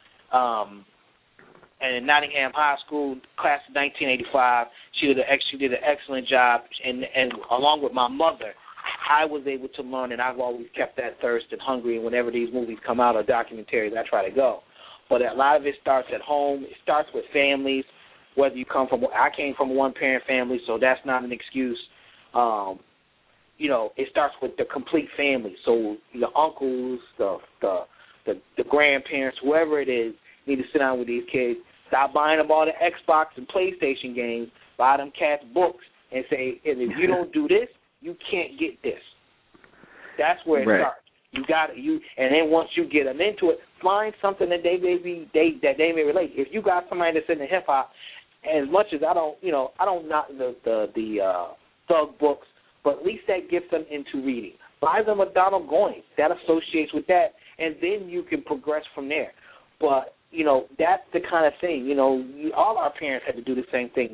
and in Nottingham High School, class of 1985. She did an excellent job, and along with my mother, I was able to learn, and I've always kept that thirst and hungry, and whenever these movies come out or documentaries, I try to go. But a lot of it starts at home. It starts with families, whether you come from – I came from a one-parent family, so that's not an excuse. You know, it starts with the complete family. So the uncles, the grandparents, whoever it is, need to sit down with these kids, stop buying them all the Xbox and PlayStation games, buy them cats books, and say, if you don't do this, you can't get this. That's where it starts. And then once you get them into it, find something that they may relate. If you got somebody that's in the hip hop, as much as I don't knock the thug books, but at least that gets them into reading. Buy them a Donald Goines. That associates with that, and then you can progress from there. But, you know, that's the kind of thing. You know, all our parents had to do the same thing.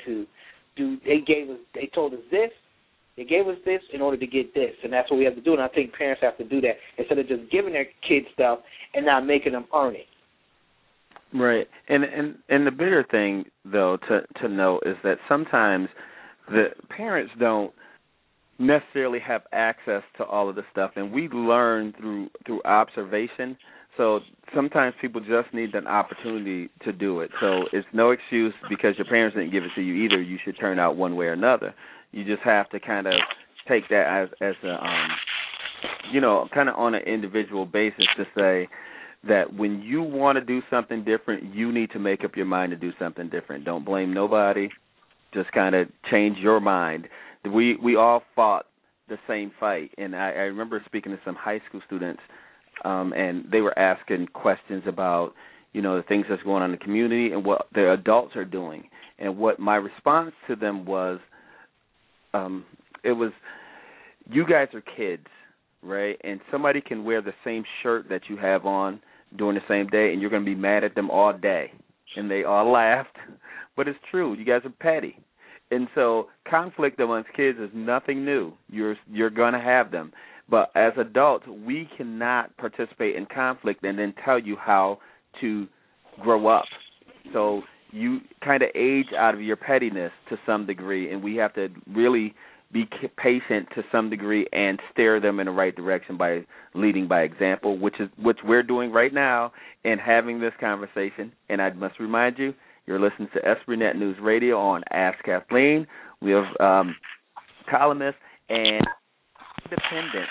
They told us this. They gave us this in order to get this, and that's what we have to do. And I think parents have to do that instead of just giving their kids stuff and not making them earn it. Right, and the bigger thing though to note is that sometimes the parents don't necessarily have access to all of the stuff, and we learn through observation. So sometimes people just need an opportunity to do it. So it's no excuse because your parents didn't give it to you either. You should turn out one way or another. You just have to kind of take that as a, kind of on an individual basis to say that when you want to do something different, you need to make up your mind to do something different. Don't blame nobody. Just kind of change your mind. We all fought the same fight, and I remember speaking to some high school students, and they were asking questions about, the things that's going on in the community and what the adults are doing. And what my response to them was, it was, you guys are kids, right? And somebody can wear the same shirt that you have on during the same day, and you're going to be mad at them all day. And they all laughed. But it's true. You guys are petty. And so conflict amongst kids is nothing new. You're going to have them. But as adults, we cannot participate in conflict and then tell you how to grow up. So you kind of age out of your pettiness to some degree, and we have to really be patient to some degree and steer them in the right direction by leading by example, which we're doing right now and having this conversation. And I must remind you, you're listening to Esprit News Radio on Ask Kathleen. We have columnist and independent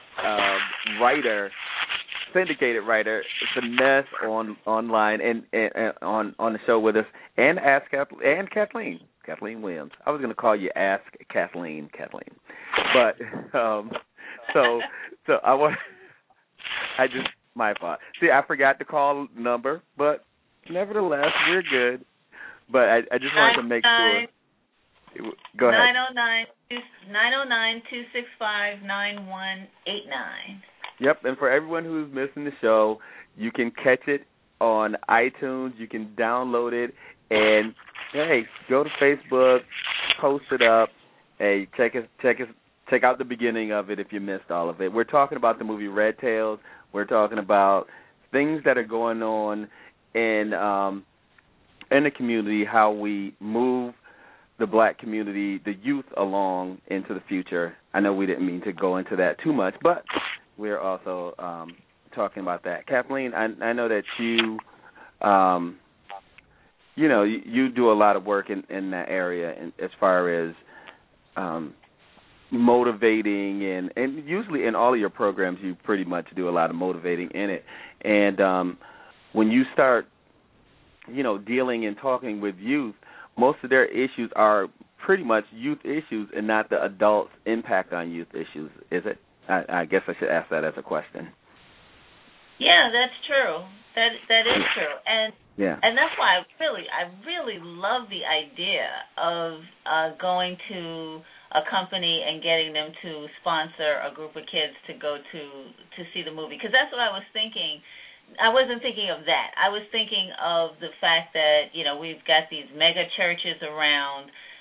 writer, syndicated writer, Finesse online and on the show with us, and Kathleen Williams. I was going to call you Ask Kathleen, but so my fault. See, I forgot the call number, but nevertheless, we're good. But I just wanted to make sure. Go ahead. 909-265-9189. Yep, and for everyone who's missing the show, you can catch it on iTunes. You can download it, and hey, go to Facebook, post it up. Hey, check out the beginning of it if you missed all of it. We're talking about the movie Red Tails. We're talking about things that are going on in the community, how we move the black community, the youth along into the future. I know we didn't mean to go into that too much, but we're also talking about that. Kathleen, I know that you, you do a lot of work in that area as far as motivating, and usually in all of your programs you pretty much do a lot of motivating in it. And when you start, dealing and talking with youth, most of their issues are pretty much youth issues and not the adults' impact on youth issues, is it? I guess I should ask that as a question. Yeah, that's true. That is true, and that's why I really love the idea of going to a company and getting them to sponsor a group of kids to go to see the movie, because that's what I was thinking. I wasn't thinking of that. I was thinking of the fact that, we've got these mega churches around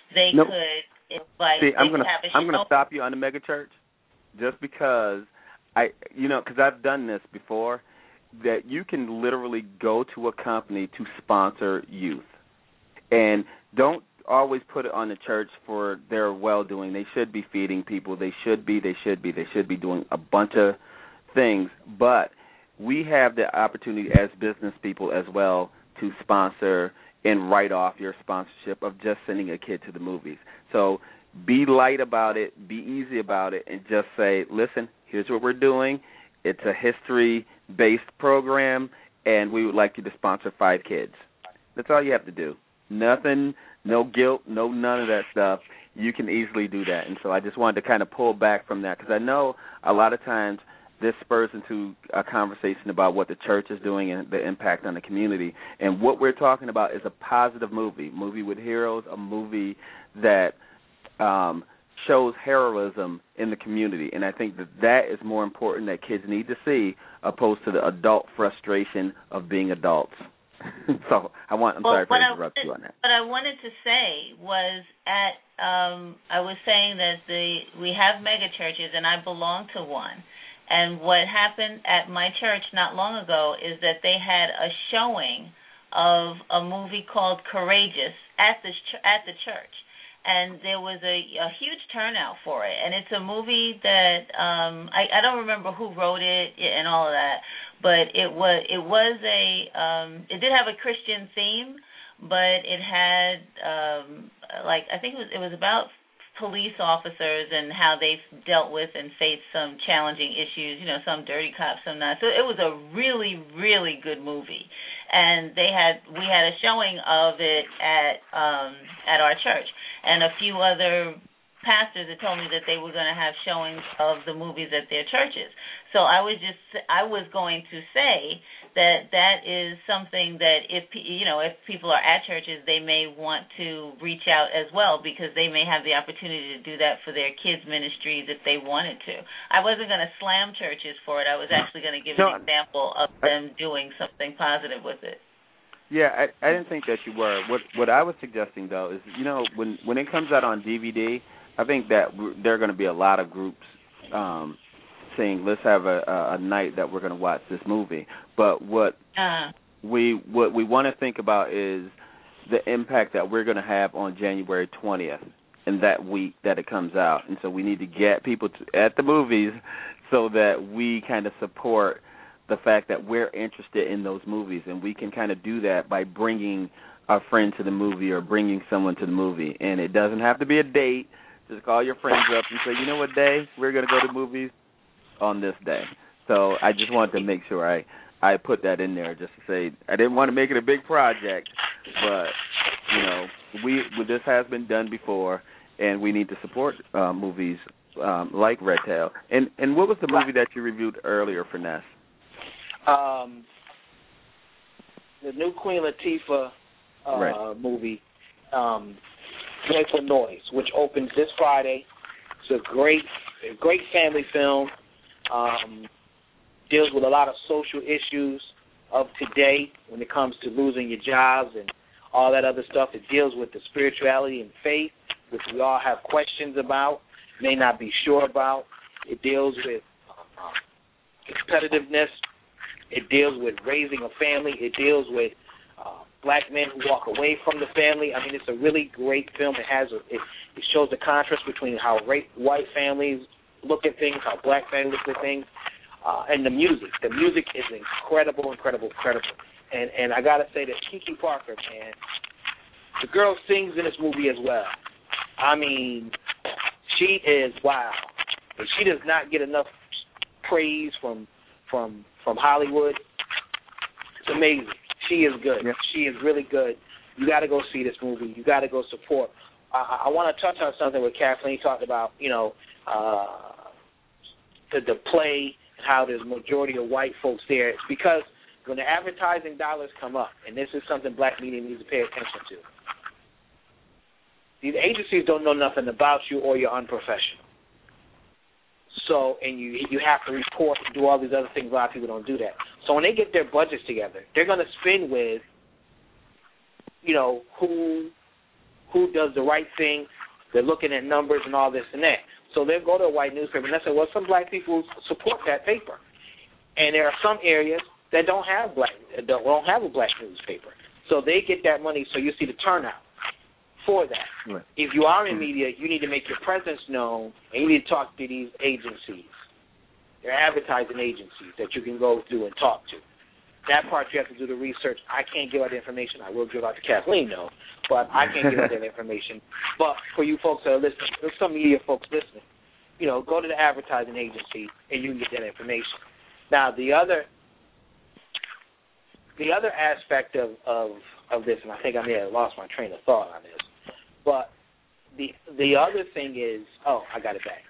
they could invite. See, I'm gonna stop you on the mega church, just because because I've done this before. That you can literally go to a company to sponsor youth, and don't always put it on the church for their well-doing. They should be feeding people. They should be doing a bunch of things. But we have the opportunity as business people as well to sponsor and write off your sponsorship of just sending a kid to the movies. So be light about it, be easy about it, and just say, listen, here's what we're doing. It's a history-based program, and we would like you to sponsor 5 kids. That's all you have to do. Nothing, no guilt, none of that stuff. You can easily do that. And so I just wanted to kind of pull back from that, because I know a lot of times this spurs into a conversation about what the church is doing and the impact on the community. And what we're talking about is a positive movie with heroes, a movie that shows heroism in the community. And I think that is more important that kids need to see, opposed to the adult frustration of being adults. So I'm sorry for interrupting you on that. What I wanted to say was I was saying that we have mega churches, and I belong to one. And what happened at my church not long ago is that they had a showing of a movie called Courageous at the church. And there was a huge turnout for it. And it's a movie that I don't remember who wrote it and all of that, but it did have a Christian theme, but it had I think it was about police officers and how they've dealt with and faced some challenging issues, some dirty cops, some not. So it was a really, really good movie. And we had a showing of it at our church. And a few other pastors had told me that they were going to have showings of the movies at their churches. So I was going to say that is something that if people are at churches, they may want to reach out as well, because they may have the opportunity to do that for their kids' ministries if they wanted to. I wasn't going to slam churches for it. I was actually going to give an example of them doing something positive with it. Yeah, I didn't think that you were. What I was suggesting, though, is, when it comes out on DVD, I think that there are going to be a lot of groups saying, let's have a night that we're going to watch this movie. But what we want to think about is the impact that we're going to have on January 20th and that week that it comes out. And so we need to get people at the movies so that we kind of support the fact that we're interested in those movies, and we can kind of do that by bringing a friend to the movie or bringing someone to the movie. And it doesn't have to be a date. Just call your friends up and say, you know what day? We're going to go to movies on this day. So I just wanted to make sure I put that in there, just to say I didn't want to make it a big project, but, this has been done before, and we need to support movies like Red Tail. And what was the movie that you reviewed earlier, Finesse? The new Queen Latifah movie, Joyful Noise, which opens this Friday. It's a great family film. Deals with a lot of social issues of today when it comes to losing your jobs and all that other stuff. It deals with the spirituality and faith, which we all have questions about, may not be sure about. It deals with competitiveness. It deals with raising a family. It deals with black men who walk away from the family. I mean, it's a really great film. It shows the contrast between how white families look at things, how black families look at things, and the music. The music is incredible. And I got to say that Kiki Parker, man, the girl sings in this movie as well. I mean, she is wow. And she does not get enough praise from Hollywood. It's amazing. She is good. Yeah. She is really good. You got to go see this movie. You got to go support. I want to touch on something where Kathleen talked about, the play and how there's a majority of white folks there. It's because when the advertising dollars come up, and this is something black media needs to pay attention to, these agencies don't know nothing about you or you're unprofessional. So, and you have to report and do all these other things. A lot of people don't do that. So when they get their budgets together, they're going to spin with, who does the right thing. They're looking at numbers and all this and that. So they'll go to a white newspaper and they say, well, some black people support that paper. And there are some areas that don't have a black newspaper. So they get that money, so you see the turnout for that. Right. If you are in media, you need to make your presence known, and you need to talk to these agencies. They're advertising agencies that you can go through and talk to. That part you have to do the research. I can't give out the information. I will give out to Kathleen, though, but I can't give out that information. But for you folks that are listening, there's some media folks listening, go to the advertising agency and you can get that information. Now, the other aspect of this, and I think I may have lost my train of thought on this, but the other thing is, I got it back.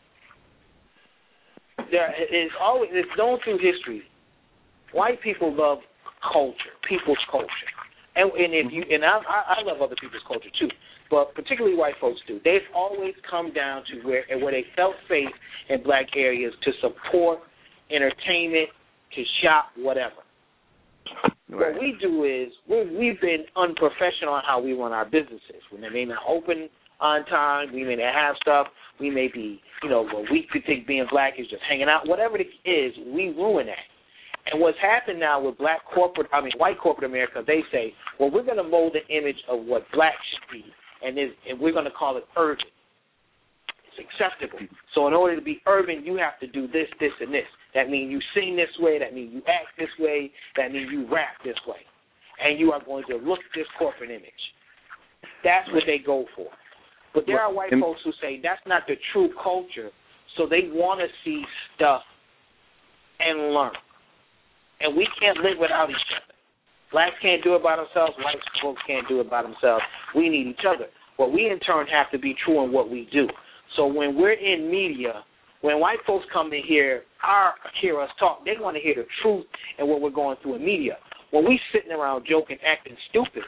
It's known through history. White people love culture, people's culture, and I love other people's culture too, but particularly white folks do. They've always come down to where they felt safe in black areas to support entertainment, to shop, whatever. Right. What we do is we've been unprofessional on how we run our businesses. We may not open on time. We may not have stuff. We may be, what we could think being black is just hanging out. Whatever it is, we ruin that. And what's happened now with white corporate America, they say, well, we're going to mold the image of what black should be, and we're going to call it urban. It's acceptable. So in order to be urban, you have to do this, this, and this. That means you sing this way. That means you act this way. That means you rap this way. And you are going to look this corporate image. That's what they go for. But there are white folks who say that's not the true culture, so they want to see stuff and learn. And we can't live without each other. Blacks can't do it by themselves. White folks can't do it by themselves. We need each other. But we, in turn, have to be true in what we do. So when we're in media, when white folks come to hear us talk, they want to hear the truth and what we're going through in media. When we sitting around joking, acting stupid,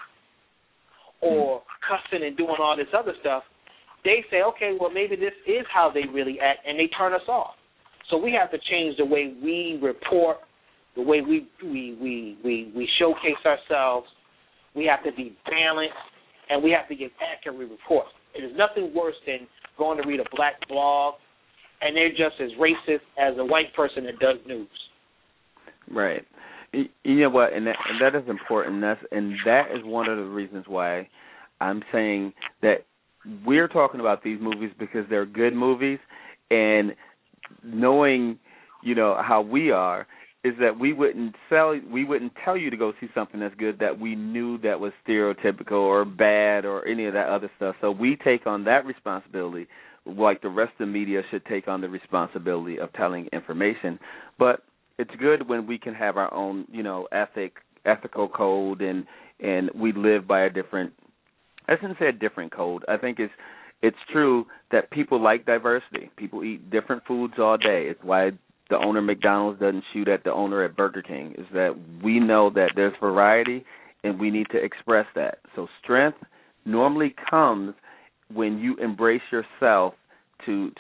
or cussing and doing all this other stuff, they say, okay, well, maybe this is how they really act, and they turn us off. So we have to change the way we report, the way we showcase ourselves. We have to be balanced, and we have to give accurate reports. It is nothing worse than going to read a black blog, and they're just as racist as a white person that does news. Right. You know what, and that is important. That is one of the reasons why I'm saying that we're talking about these movies because they're good movies, and knowing, how we are, is that we wouldn't tell you to go see something that's good that we knew that was stereotypical or bad or any of that other stuff. So we take on that responsibility, like the rest of the media should take on the responsibility of telling information. But it's good when we can have our own, ethical code, and we live by a different. I shouldn't say a different code. I think it's true that people like diversity. People eat different foods all day. It's why the owner of McDonald's doesn't shoot at the owner at Burger King. Is that we know that there's variety, and we need to express that. So strength normally comes when you embrace yourself to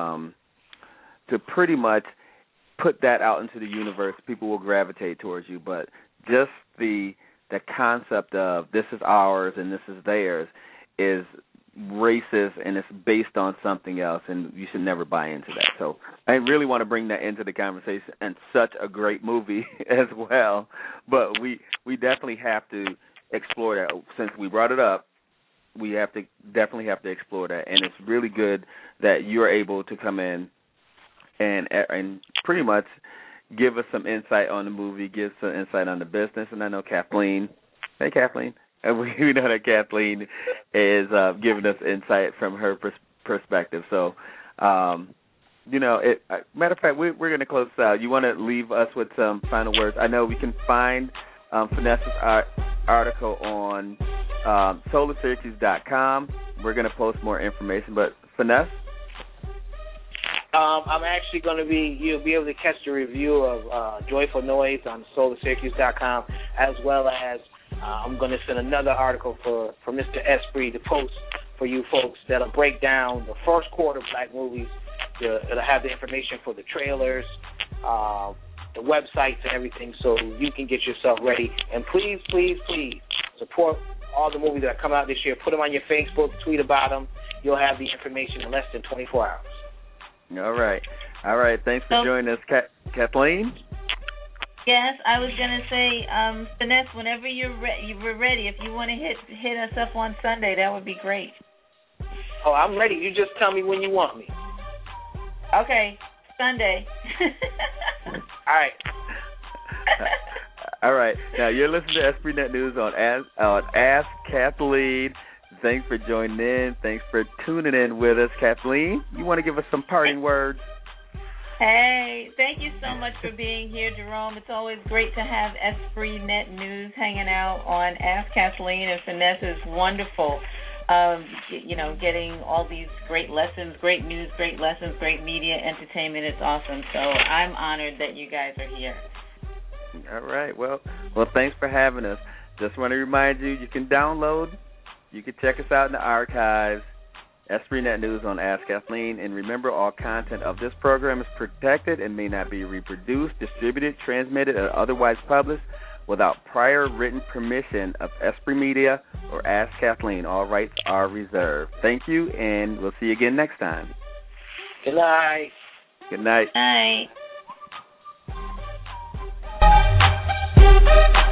pretty much put that out into the universe. People will gravitate towards you. But just the concept of this is ours and this is theirs is racist, and it's based on something else, and you should never buy into that. So I really want to bring that into the conversation, and such a great movie as well. But we definitely have to explore that. Since we brought it up, we definitely have to explore that, and it's really good that you're able to come in and pretty much give us some insight on the movie, give some insight on the business. And I know Kathleen. Hey, Kathleen. We know that Kathleen is giving us insight from her perspective. So, matter of fact, we're going to close out. You want to leave us with some final words? I know we can find Finessa's article on SolarSyracuse.com. We're going to post more information. But, Finesse? I'm actually going to you'll be able to catch the review of Joyful Noise on SolarSyracuse.com, as well as I'm going to send another article for Mr. Esprit to post for you folks that'll break down the first quarter black movies. It'll have the information for the trailers, the websites and everything, so you can get yourself ready. And please, please, please support all the movies that are coming out this year. Put them on your Facebook, tweet about them. You'll have the information in less than 24 hours. All right. Thanks for joining us, Kathleen. Yes, I was going to say, Finesse, whenever you're ready, if you want to hit us up on Sunday, that would be great. Oh, I'm ready. You just tell me when you want me. Okay, Sunday. All right. All right. Now, you're listening to EspritNet News on Ask Kathleen. Thanks for joining in. Thanks for tuning in with us. Kathleen, you want to give us some parting words? Hey, thank you so much for being here, Jerome. It's always great to have EspritNet News hanging out on Ask Kathleen, and Finesse is wonderful. Getting all these great lessons, great news, great lessons, great media, entertainment. It's awesome. So I'm honored that you guys are here. All right. Well, thanks for having us. Just want to remind you, you can check us out in the archives, EspritNet News on Ask Kathleen. And remember, all content of this program is protected and may not be reproduced, distributed, transmitted, or otherwise published without prior written permission of Esprit Media or Ask Kathleen. All rights are reserved. Thank you, and we'll see you again next time. Good night. Good night. Night.